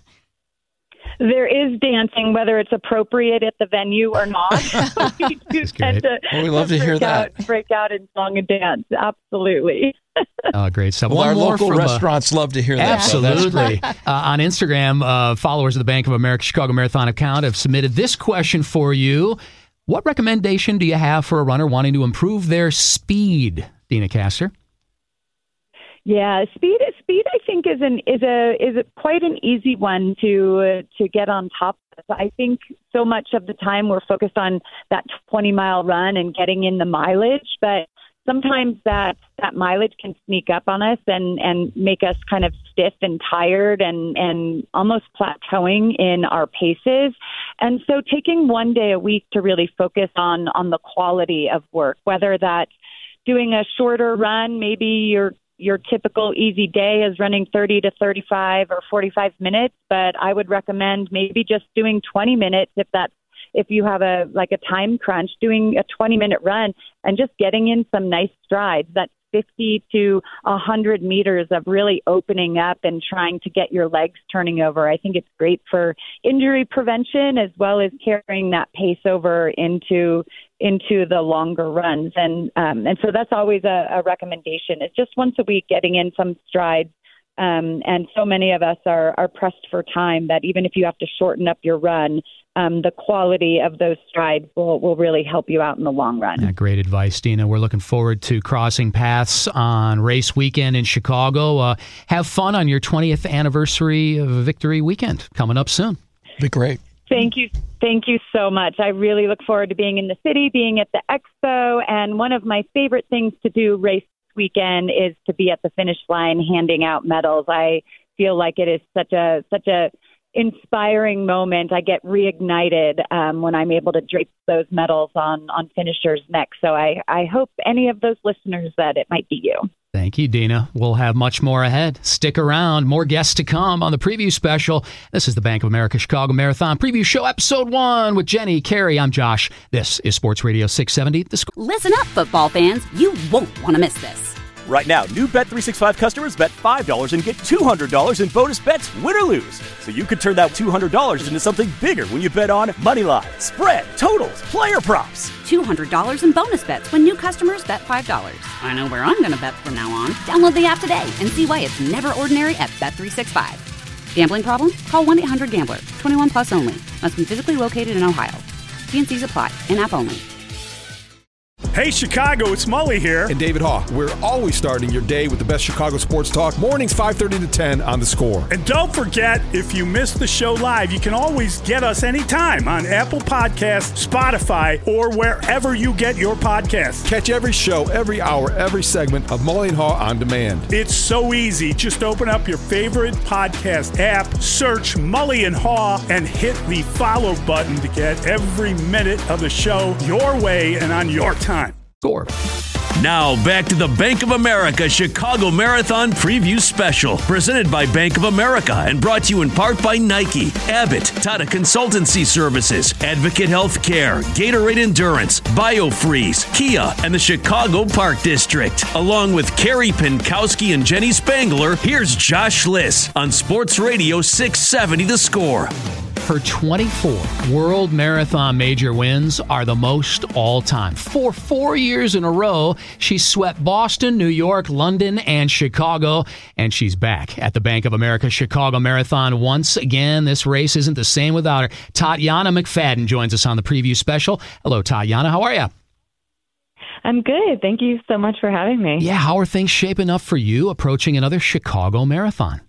There is dancing, whether it's appropriate at the venue or not. we do tend to, well, we love to hear that. Out, break out in song and dance. Absolutely. Oh, great stuff. Well, One our more local from, restaurants uh, love to hear that. Absolutely. uh, on Instagram, uh, followers of the Bank of America Chicago Marathon account have submitted this question for you. What recommendation do you have for a runner wanting to improve their speed, Deena Kastor? Yeah, speed. Speed, I think, is an is a is a, quite an easy one to uh, to get on top of. I think so much of the time we're focused on that twenty mile run and getting in the mileage, but sometimes that that mileage can sneak up on us and and make us kind of stiff and tired and and almost plateauing in our paces. And so, taking one day a week to really focus on on the quality of work, whether that's doing a shorter run, maybe you're your typical easy day is running thirty to thirty-five or forty-five minutes, but I would recommend maybe just doing twenty minutes if that's, if you have a, like a time crunch, doing a twenty minute run and just getting in some nice strides. That's fifty to one hundred meters of really opening up and trying to get your legs turning over. I think it's great for injury prevention as well as carrying that pace over into into the longer runs. And um, and so that's always a, a recommendation. It's just once a week getting in some strides Um, and so many of us are, are pressed for time that even if you have to shorten up your run, um, the quality of those strides will, will really help you out in the long run. Yeah, great advice, Dina. We're looking forward to crossing paths on race weekend in Chicago. Uh, have fun on your twentieth anniversary of Victory Weekend coming up soon. Be great. Thank you. Thank you so much. I really look forward to being in the city, being at the expo. And one of my favorite things to do race weekend is to be at the finish line handing out medals. I feel like it is such a such a inspiring moment. I get reignited um, when I'm able to drape those medals on, on finishers' necks. So I, I hope any of those listeners that it might be you. Thank you, Dina. We'll have much more ahead. Stick around. More guests to come on the preview special. This is the Bank of America Chicago Marathon Preview Show, Episode one with Jenny, Carey. I'm Josh. This is Sports Radio six seventy. The Score. Listen up, football fans. You won't want to miss this. Right now, new Bet three sixty-five customers bet five dollars and get two hundred dollars in bonus bets, win or lose. So you could turn that two hundred dollars into something bigger when you bet on money line, spread, totals, player props. two hundred dollars in bonus bets when new customers bet five dollars. I know where I'm going to bet from now on. Download the app today and see why it's never ordinary at Bet three sixty-five. Gambling problem? Call one eight hundred gambler. twenty-one plus only. Must be physically located in Ohio. T and C's apply. In-app only. Hey, Chicago, it's Mully here. And David Haugh. We're always starting your day with the best Chicago sports talk. Mornings five thirty to ten on The Score. And don't forget, if you missed the show live, you can always get us anytime on Apple Podcasts, Spotify, or wherever you get your podcasts. Catch every show, every hour, every segment of Mully and Haugh on demand. It's so easy. Just open up your favorite podcast app, search Mully and Haugh, and hit the follow button to get every minute of the show your way and on your time. Score. Now back to the Bank of America Chicago Marathon Preview Special, presented by Bank of America and brought to you in part by Nike, Abbott, Tata Consultancy Services, Advocate Healthcare, Gatorade Endurance, BioFreeze, Kia, and the Chicago Park District. Along with Carey Pinkowski and Jenny Spangler, here's Josh Liss on Sports Radio six seventy The Score. Her twenty-four World Marathon major wins are the most all-time. For four years in a row, she's swept Boston, New York, London, and Chicago, and she's back at the Bank of America Chicago Marathon once again. This race isn't the same without her. Tatiana McFadden joins us on the preview special. Hello, Tatiana. How are you? I'm good. Thank you so much for having me. Yeah, how are things shaping up for you approaching another Chicago Marathon?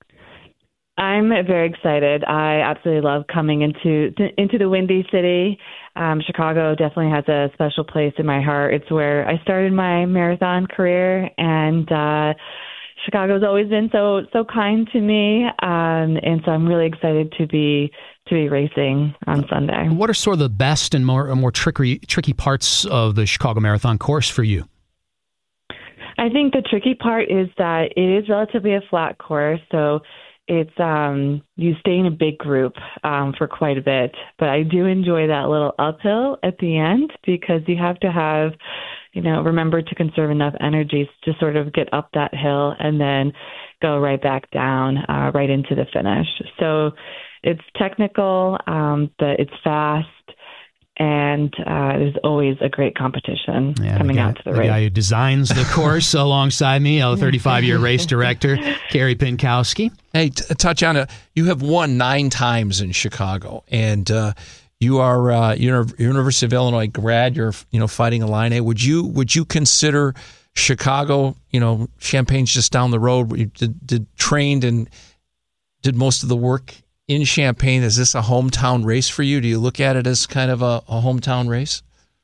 I'm very excited. I absolutely love coming into into the Windy City. Um, Chicago definitely has a special place in my heart. It's where I started my marathon career, and uh, Chicago's always been so so kind to me. Um, and so I'm really excited to be to be racing on Sunday. What are sort of the best and more more tricky tricky parts of the Chicago Marathon course for you? I think the tricky part is that it is relatively a flat course, so it's um, you stay in a big group um, for quite a bit, but I do enjoy that little uphill at the end because you have to have, you know, remember to conserve enough energy to sort of get up that hill and then go right back down, uh, right into the finish. So it's technical, um, but it's fast. And uh, there's always a great competition yeah, coming guy, out to the, the race. The guy who designs the course alongside me, a thirty-five-year race director, Carey Pinkowski. Hey, Tatiana, you have won nine times in Chicago, and uh, you are uh, you're a University of Illinois grad. You're you know fighting Illini. Would you would you consider Chicago? You know, Champaign's just down the road. You did, did trained and did most of the work in Champaign. Is this a hometown race for you? Do you look at it as kind of a, a hometown race?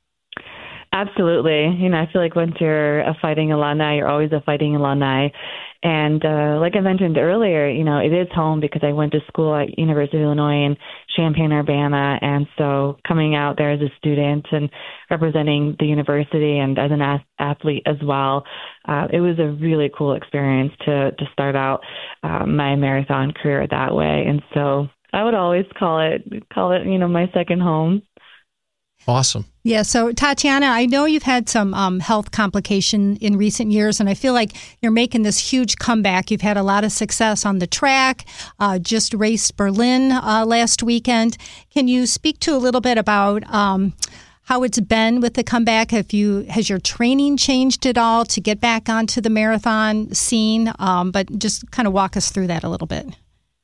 Absolutely. You know, I feel like once you're a fighting alumni, you're always a fighting alumni. And uh, like I mentioned earlier, you know, it is home because I went to school at University of Illinois in Champaign-Urbana. And so coming out there as a student and representing the university and as an a- athlete as well, uh, it was a really cool experience to, to start out uh, my marathon career that way. And so I would always call it, call it, you know, my second home. Awesome. Yeah. So, Tatiana, I know you've had some um, health complication in recent years, and I feel like you're making this huge comeback. You've had a lot of success on the track, uh, just raced Berlin uh, last weekend. Can you speak to a little bit about um, how it's been with the comeback. Have you has your training changed at all to get back onto the marathon scene? Um, but just kind of walk us through that a little bit.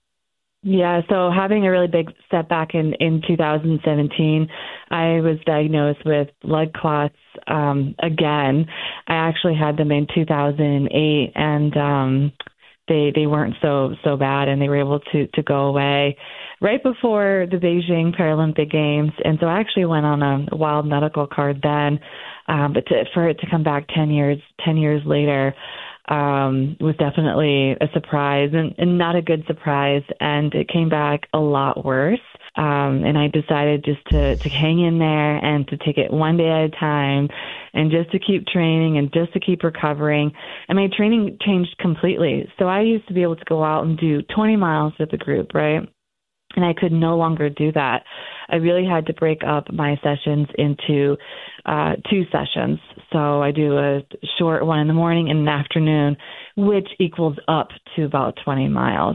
Yeah, so having a really big setback in, in two thousand seventeen, I was diagnosed with blood clots um, again. I actually had them in two thousand eight, and um, they they weren't so so bad, and they were able to to go away right before the Beijing Paralympic Games. And so I actually went on a wild medical card then, um, but to, for it to come back ten years ten years later. Um, was definitely a surprise and, and not a good surprise. And it came back a lot worse. Um, and I decided just to, to hang in there and to take it one day at a time and just to keep training and just to keep recovering. And my training changed completely. So I used to be able to go out and do twenty miles with a group, right? And I could no longer do that. I really had to break up my sessions into uh, two sessions. So I do a short one in the morning and an afternoon, which equals up to about twenty miles.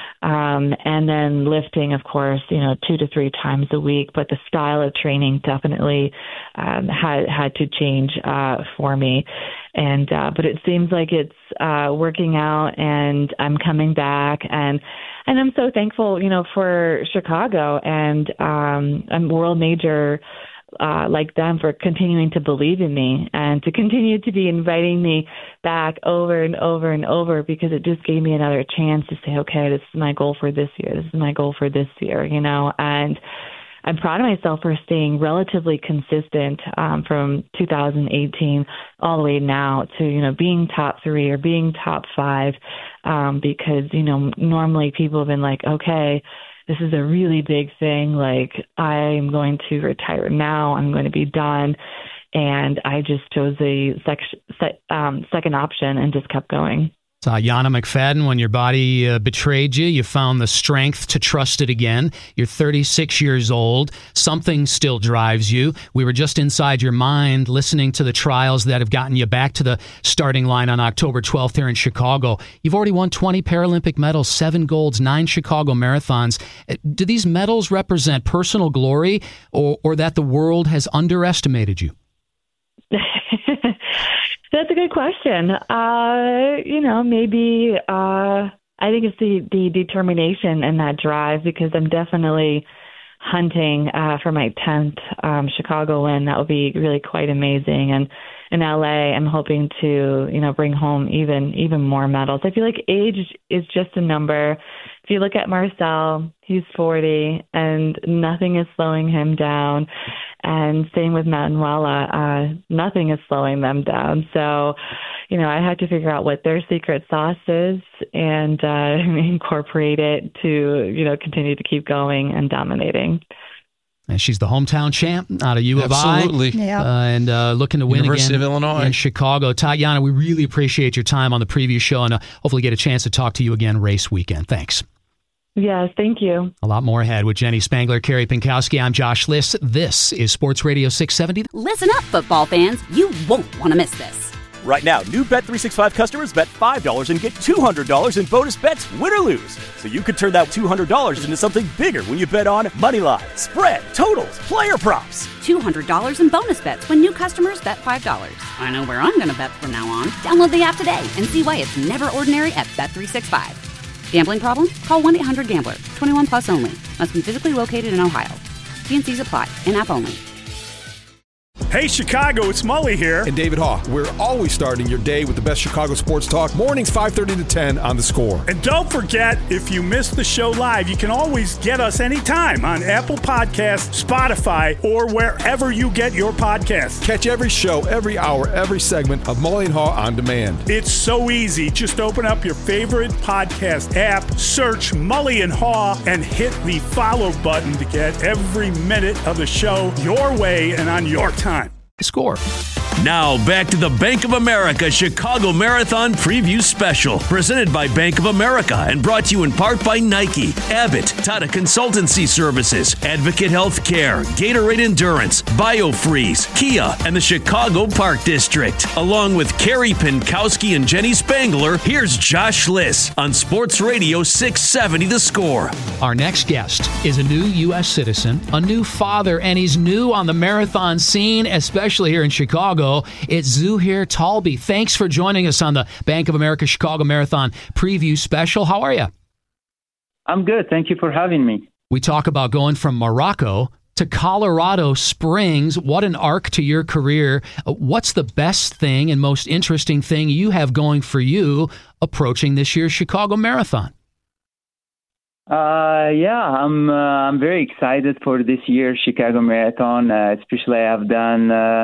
Um, and then lifting, of course, you know, two to three times a week. But the style of training definitely um, had had to change uh, for me. And uh, but it seems like it's uh, working out, and I'm coming back, and and I'm so thankful, you know, for Chicago and um, a world major uh, like them for continuing to believe in me and to continue to be inviting me back over and over and over, because it just gave me another chance to say, okay, this is my goal for this year. This is my goal for this year, you know, and I'm proud of myself for staying relatively consistent um, from two thousand eighteen all the way now to, you know, being top three or being top five, um, because, you know, normally people have been like, okay, this is a really big thing. Like, I'm going to retire now. I'm going to be done. And I just chose the sec- sec- um, second option and just kept going. Uh, Yana McFadden, when your body uh, betrayed you, you found the strength to trust it again. You're thirty-six years old. Something still drives you. We were just inside your mind listening to the trials that have gotten you back to the starting line on October twelfth here in Chicago. You've already won twenty Paralympic medals, seven golds, nine Chicago marathons. Do these medals represent personal glory or, or that the world has underestimated you? That's a good question. Uh, you know, maybe uh, I think it's the, the determination and that drive, because I'm definitely hunting uh, for my tenth um, Chicago win. That would be really quite amazing. And in L A, I'm hoping to, you know, bring home even even more medals. I feel like age is just a number. If you look at Marcel, he's forty, and nothing is slowing him down. And same with Manuela, uh, nothing is slowing them down. So, you know, I had to figure out what their secret sauce is and uh, incorporate it to, you know, continue to keep going and dominating. And she's the hometown champ out of U of I. Absolutely. Yeah. Uh, and uh, looking to win University again of Illinois. in Chicago. Tatiana, we really appreciate your time on the preview show, and uh, hopefully get a chance to talk to you again race weekend. Thanks. Yes, thank you. A lot more ahead with Jenny Spangler, Carrie Pinkowski. I'm Josh Liss. This is Sports Radio six seventy. Listen up, football fans. You won't want to miss this. Right now, new Bet three sixty-five customers bet five dollars and get two hundred dollars in bonus bets, win or lose. So you could turn that two hundred dollars into something bigger when you bet on moneyline, spread, totals, player props. two hundred dollars in bonus bets when new customers bet five dollars. I know where I'm going to bet from now on. Download the app today and see why it's never ordinary at Bet three sixty-five. Gambling problem? Call one eight hundred gambler. twenty-one plus only. Must be physically located in Ohio. T and C's apply. In-app only. Hey, Chicago, it's Mully here. And David Haugh. We're always starting your day with the best Chicago sports talk. Mornings five thirty to ten on The Score. And don't forget, if you missed the show live, you can always get us anytime on Apple Podcasts, Spotify, or wherever you get your podcasts. Catch every show, every hour, every segment of Mully and Haugh on demand. It's so easy. Just open up your favorite podcast app, search Mully and Haugh, and hit the follow button to get every minute of the show your way and on your time. Score. Now back to the Bank of America Chicago Marathon Preview Special, presented by Bank of America and brought to you in part by Nike, Abbott, Tata Consultancy Services, Advocate Healthcare, Gatorade Endurance, BioFreeze, Kia, and the Chicago Park District. Along with Carrie Pinkowski and Jenny Spangler, here's Josh Liss on Sports Radio six seventy The Score. Our next guest is a new U S citizen, a new father, and he's new on the marathon scene, especially here in Chicago. It's Zuhair Talbi. Thanks for joining us on the Bank of America Chicago Marathon Preview Special. How are you? I'm good. Thank you for having me. We talk about going from Morocco to Colorado Springs. What an arc to your career. What's the best thing and most interesting thing you have going for you approaching this year's Chicago Marathon? Uh, yeah, I'm uh, I'm very excited for this year's Chicago Marathon. Uh, especially, I've done uh,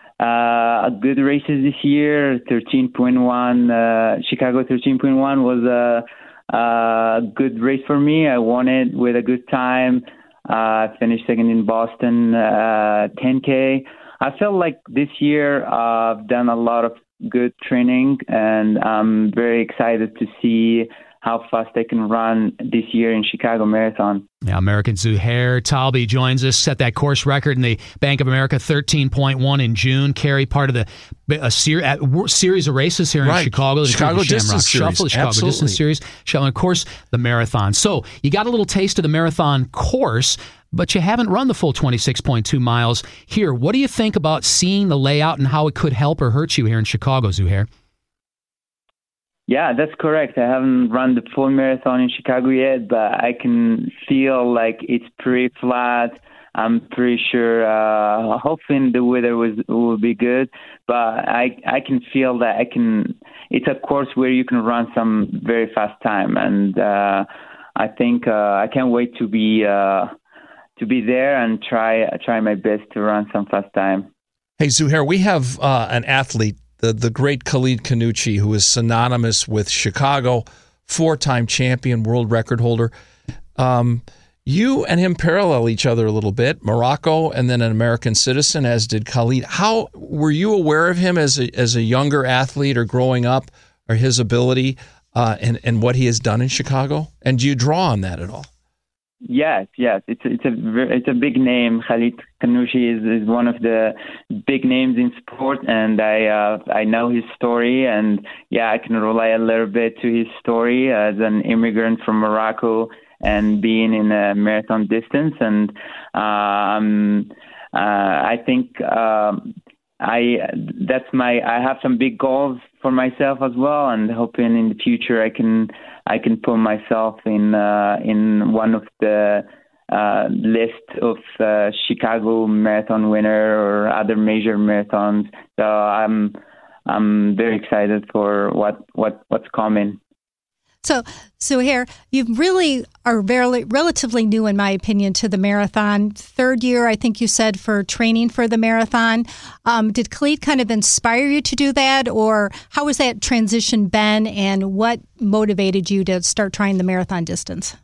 uh, good races this year. thirteen point one, uh, Chicago thirteen point one was a, a good race for me. I won it with a good time. I uh, finished second in Boston, uh, ten K. I felt like this year uh, I've done a lot of good training, and I'm very excited to see how fast I can run this year in Chicago Marathon. Now, American Zuhair Talbi joins us, set that course record in the Bank of America thirteen point one in June. Carry part of the a ser- a series of races here in right. Chicago. Chicago Distance Series. Shuffle, the Chicago Absolutely. Distance Series, and of course, the marathon. So you got a little taste of the marathon course, but you haven't run the full twenty-six point two miles here. What do you think about seeing the layout and how it could help or hurt you here in Chicago, Zuhair? Yeah, that's correct. I haven't run the full marathon in Chicago yet, but I can feel like it's pretty flat. I'm pretty sure, uh, hoping the weather was will be good, but I I can feel that I can. It's a course where you can run some very fast time, and uh, I think uh, I can't wait to be uh, to be there and try try my best to run some fast time. Hey, Zuhair, we have uh, an athlete, the the great Khalid Khannouchi, who is synonymous with Chicago, four-time champion, world record holder. Um, you and him parallel each other a little bit. Morocco, and then an American citizen, as did Khalid. How were you aware of him as a as a younger athlete or growing up, or his ability uh, and and what he has done in Chicago? And do you draw on that at all? Yes, yes, it's it's a it's a big name. Khalid Khannouchi is, is one of the big names in sport, and I uh, I know his story, and yeah, I can relate a little bit to his story as an immigrant from Morocco and being in a marathon distance, and um, uh, I think um, I that's my I have some big goals for myself as well, and hoping in the future I can. I can put myself in uh, in one of the uh, list of uh, Chicago Marathon winner or other major marathons. So I'm I'm very excited for what, what what's coming. So, so here, you really are very, relatively new, in my opinion, to the marathon. Third year, I think you said, for training for the marathon. Um, did Khalid kind of inspire you to do that, or how was that transition been, and what motivated you to start trying the marathon distance?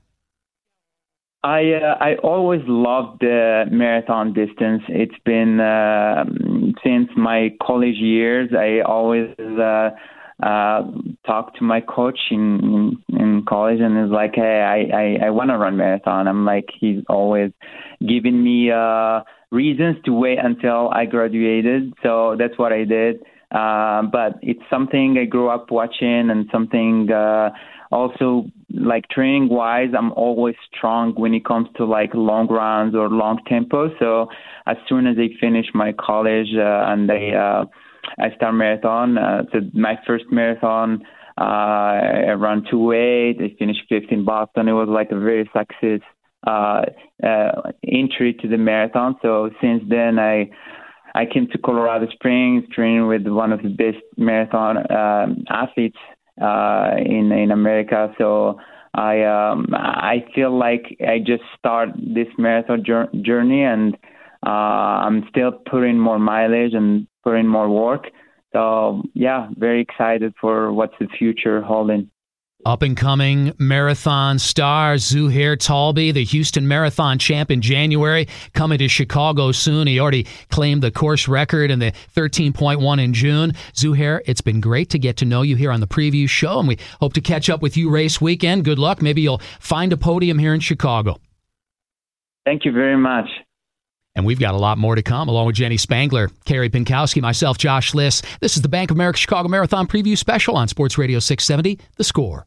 I uh, I always loved the marathon distance. It's been uh, since my college years. I always uh, uh, talked to my coach in, in, in college, and is like, hey, I, I, I want to run marathon. I'm like, he's always giving me uh, reasons to wait until I graduated. So that's what I did. Uh, but it's something I grew up watching, and something uh, also like training wise, I'm always strong when it comes to like long runs or long tempo. So as soon as I finish my college uh, and I uh, I start marathon, uh, so my first marathon, uh, I ran two eight. I finished fifth in Boston. It was like a very success uh, uh, entry to the marathon. So since then, I I came to Colorado Springs, training with one of the best marathon um, athletes uh, in in America. So I um, I feel like I just start this marathon journey, and uh, I'm still putting more mileage and putting more work. So yeah, very excited for what's the future holding. Up-and-coming marathon star Zuhair Talbi, the Houston Marathon champ in January, coming to Chicago soon. He already claimed the course record in the thirteen point one in June. Zuhair, it's been great to get to know you here on the preview show, and we hope to catch up with you race weekend. Good luck. Maybe you'll find a podium here in Chicago. Thank you very much. And we've got a lot more to come, along with Jenny Spangler, Carrie Pinkowski, myself, Josh Liss. This is the Bank of America Chicago Marathon Preview Special on Sports Radio six seventy, The Score.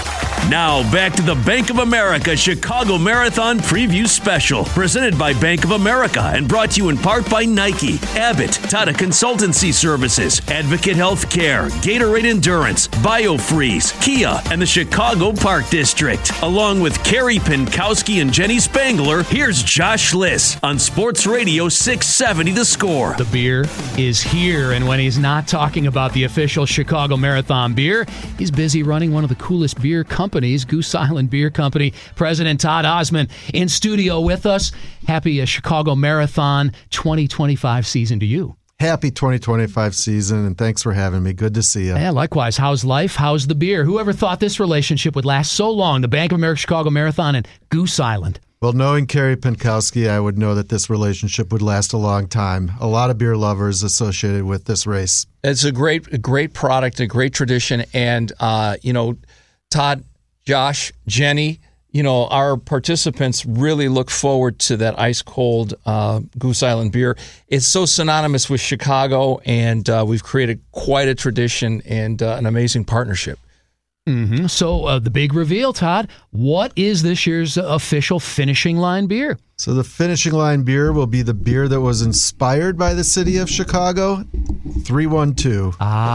Now back to the Bank of America Chicago Marathon Preview Special, presented by Bank of America and brought to you in part by Nike, Abbott, Tata Consultancy Services, Advocate Healthcare, Gatorade Endurance, BioFreeze, Kia, and the Chicago Park District. Along with Carrie Pinkowski and Jenny Spangler, here's Josh Liss on Sports Radio six seventy The Score. The beer is here, and when he's not talking about the official Chicago Marathon beer, he's busy running one of the coolest beer companies. Goose Island Beer Company. President Todd Osman in studio with us. Happy uh, Chicago Marathon twenty twenty-five season to you. Happy twenty twenty-five season, and thanks for having me. Good to see you. Yeah, likewise. How's life? How's the beer? Whoever thought this relationship would last so long? The Bank of America Chicago Marathon and Goose Island. Well, knowing Carrie Pinkowski, I would know that this relationship would last a long time. A lot of beer lovers associated with this race. It's a great, a great product, a great tradition, and uh, you know, Todd, Josh, Jenny, you know, our participants really look forward to that ice-cold uh, Goose Island beer. It's so synonymous with Chicago, and uh, we've created quite a tradition and uh, an amazing partnership. Mm-hmm. So uh, the big reveal, Todd, what is this year's official finishing line beer? So the finishing line beer will be the beer that was inspired by the city of Chicago, three one two.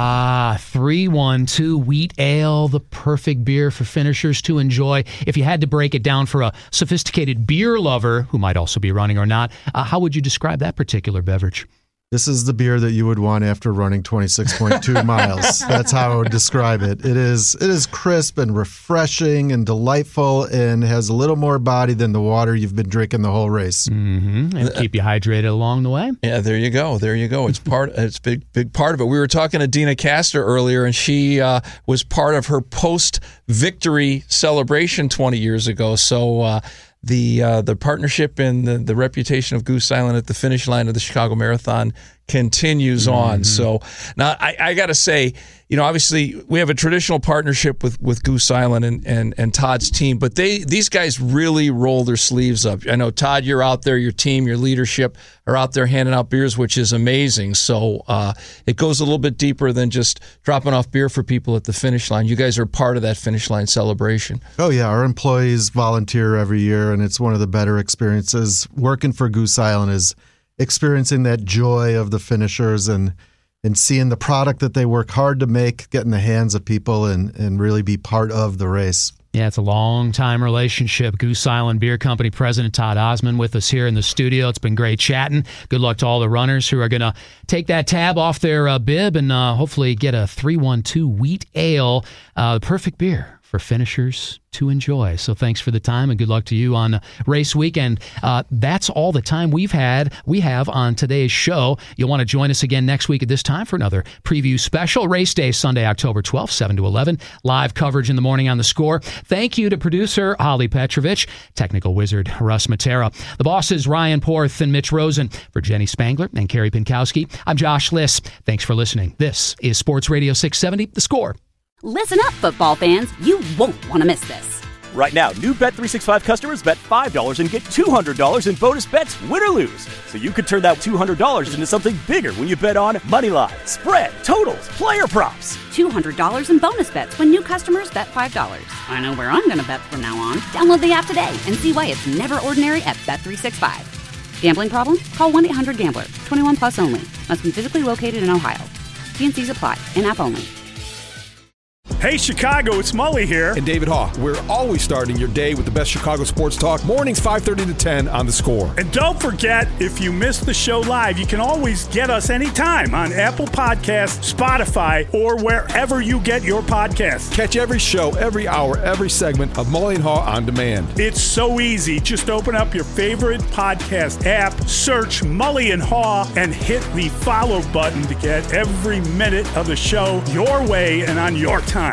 Ah, three one two Wheat Ale, the perfect beer for finishers to enjoy. If you had to break it down for a sophisticated beer lover, who might also be running or not, uh, how would you describe that particular beverage? This is the beer that you would want after running twenty-six point two miles. That's how I would describe it. It is it is crisp and refreshing and delightful and has a little more body than the water you've been drinking the whole race. Mm-hmm. And keep you hydrated along the way. Yeah, there you go. There you go. It's part. It's a big, big part of it. We were talking to Dina Castor earlier, and she uh, was part of her post-victory celebration twenty years ago. So uh, the uh, the partnership and the, the reputation of Goose Island at the finish line of the Chicago Marathon continues mm-hmm. on. So now I, I got to say, you know, obviously we have a traditional partnership with, with Goose Island and, and, and Todd's team, but they these guys really roll their sleeves up. I know, Todd, you're out there, your team, your leadership are out there handing out beers, which is amazing. So uh, it goes a little bit deeper than just dropping off beer for people at the finish line. You guys are part of that finish line celebration. Oh, yeah. Our employees volunteer every year, and it's one of the better experiences. Working for Goose Island is experiencing that joy of the finishers and and seeing the product that they work hard to make get in the hands of people and, and really be part of the race. Yeah, it's a long-time relationship. Goose Island Beer Company President Todd Osman with us here in the studio. It's been great chatting. Good luck to all the runners who are going to take that tab off their uh, bib and uh, hopefully get a three one two Wheat Ale, uh, the perfect beer for finishers to enjoy. So thanks for the time and good luck to you on uh, race weekend. Uh, that's all the time we've had, we have on today's show. You'll want to join us again next week at this time for another preview special. Race day, Sunday, October twelfth, seven to eleven. Live coverage in the morning on The Score. Thank you to producer Holly Petrovich, technical wizard Russ Matera. The bosses Ryan Porth and Mitch Rosen. For Jenny Spangler and Carrie Pinkowski, I'm Josh Liss. Thanks for listening. This is Sports Radio six seventy, The Score. Listen up, football fans. You won't want to miss this. Right now, new Bet three sixty-five customers bet five dollars and get two hundred dollars in bonus bets, win or lose. So you could turn that two hundred dollars into something bigger when you bet on money line, spread, totals, player props. two hundred dollars in bonus bets when new customers bet five dollars. I know where I'm going to bet from now on. Download the app today and see why it's never ordinary at Bet three sixty-five. Gambling problem? Call one eight hundred gambler. twenty-one plus only. Must be physically located in Ohio. T and C's apply. In-app only. Hey, Chicago, it's Mully here. And David Haugh. We're always starting your day with the best Chicago sports talk. Mornings five thirty to ten on The Score. And don't forget, if you missed the show live, you can always get us anytime on Apple Podcasts, Spotify, or wherever you get your podcasts. Catch every show, every hour, every segment of Mully and Haugh on demand. It's so easy. Just open up your favorite podcast app, search Mully and Haugh, and hit the follow button to get every minute of the show your way and on your time.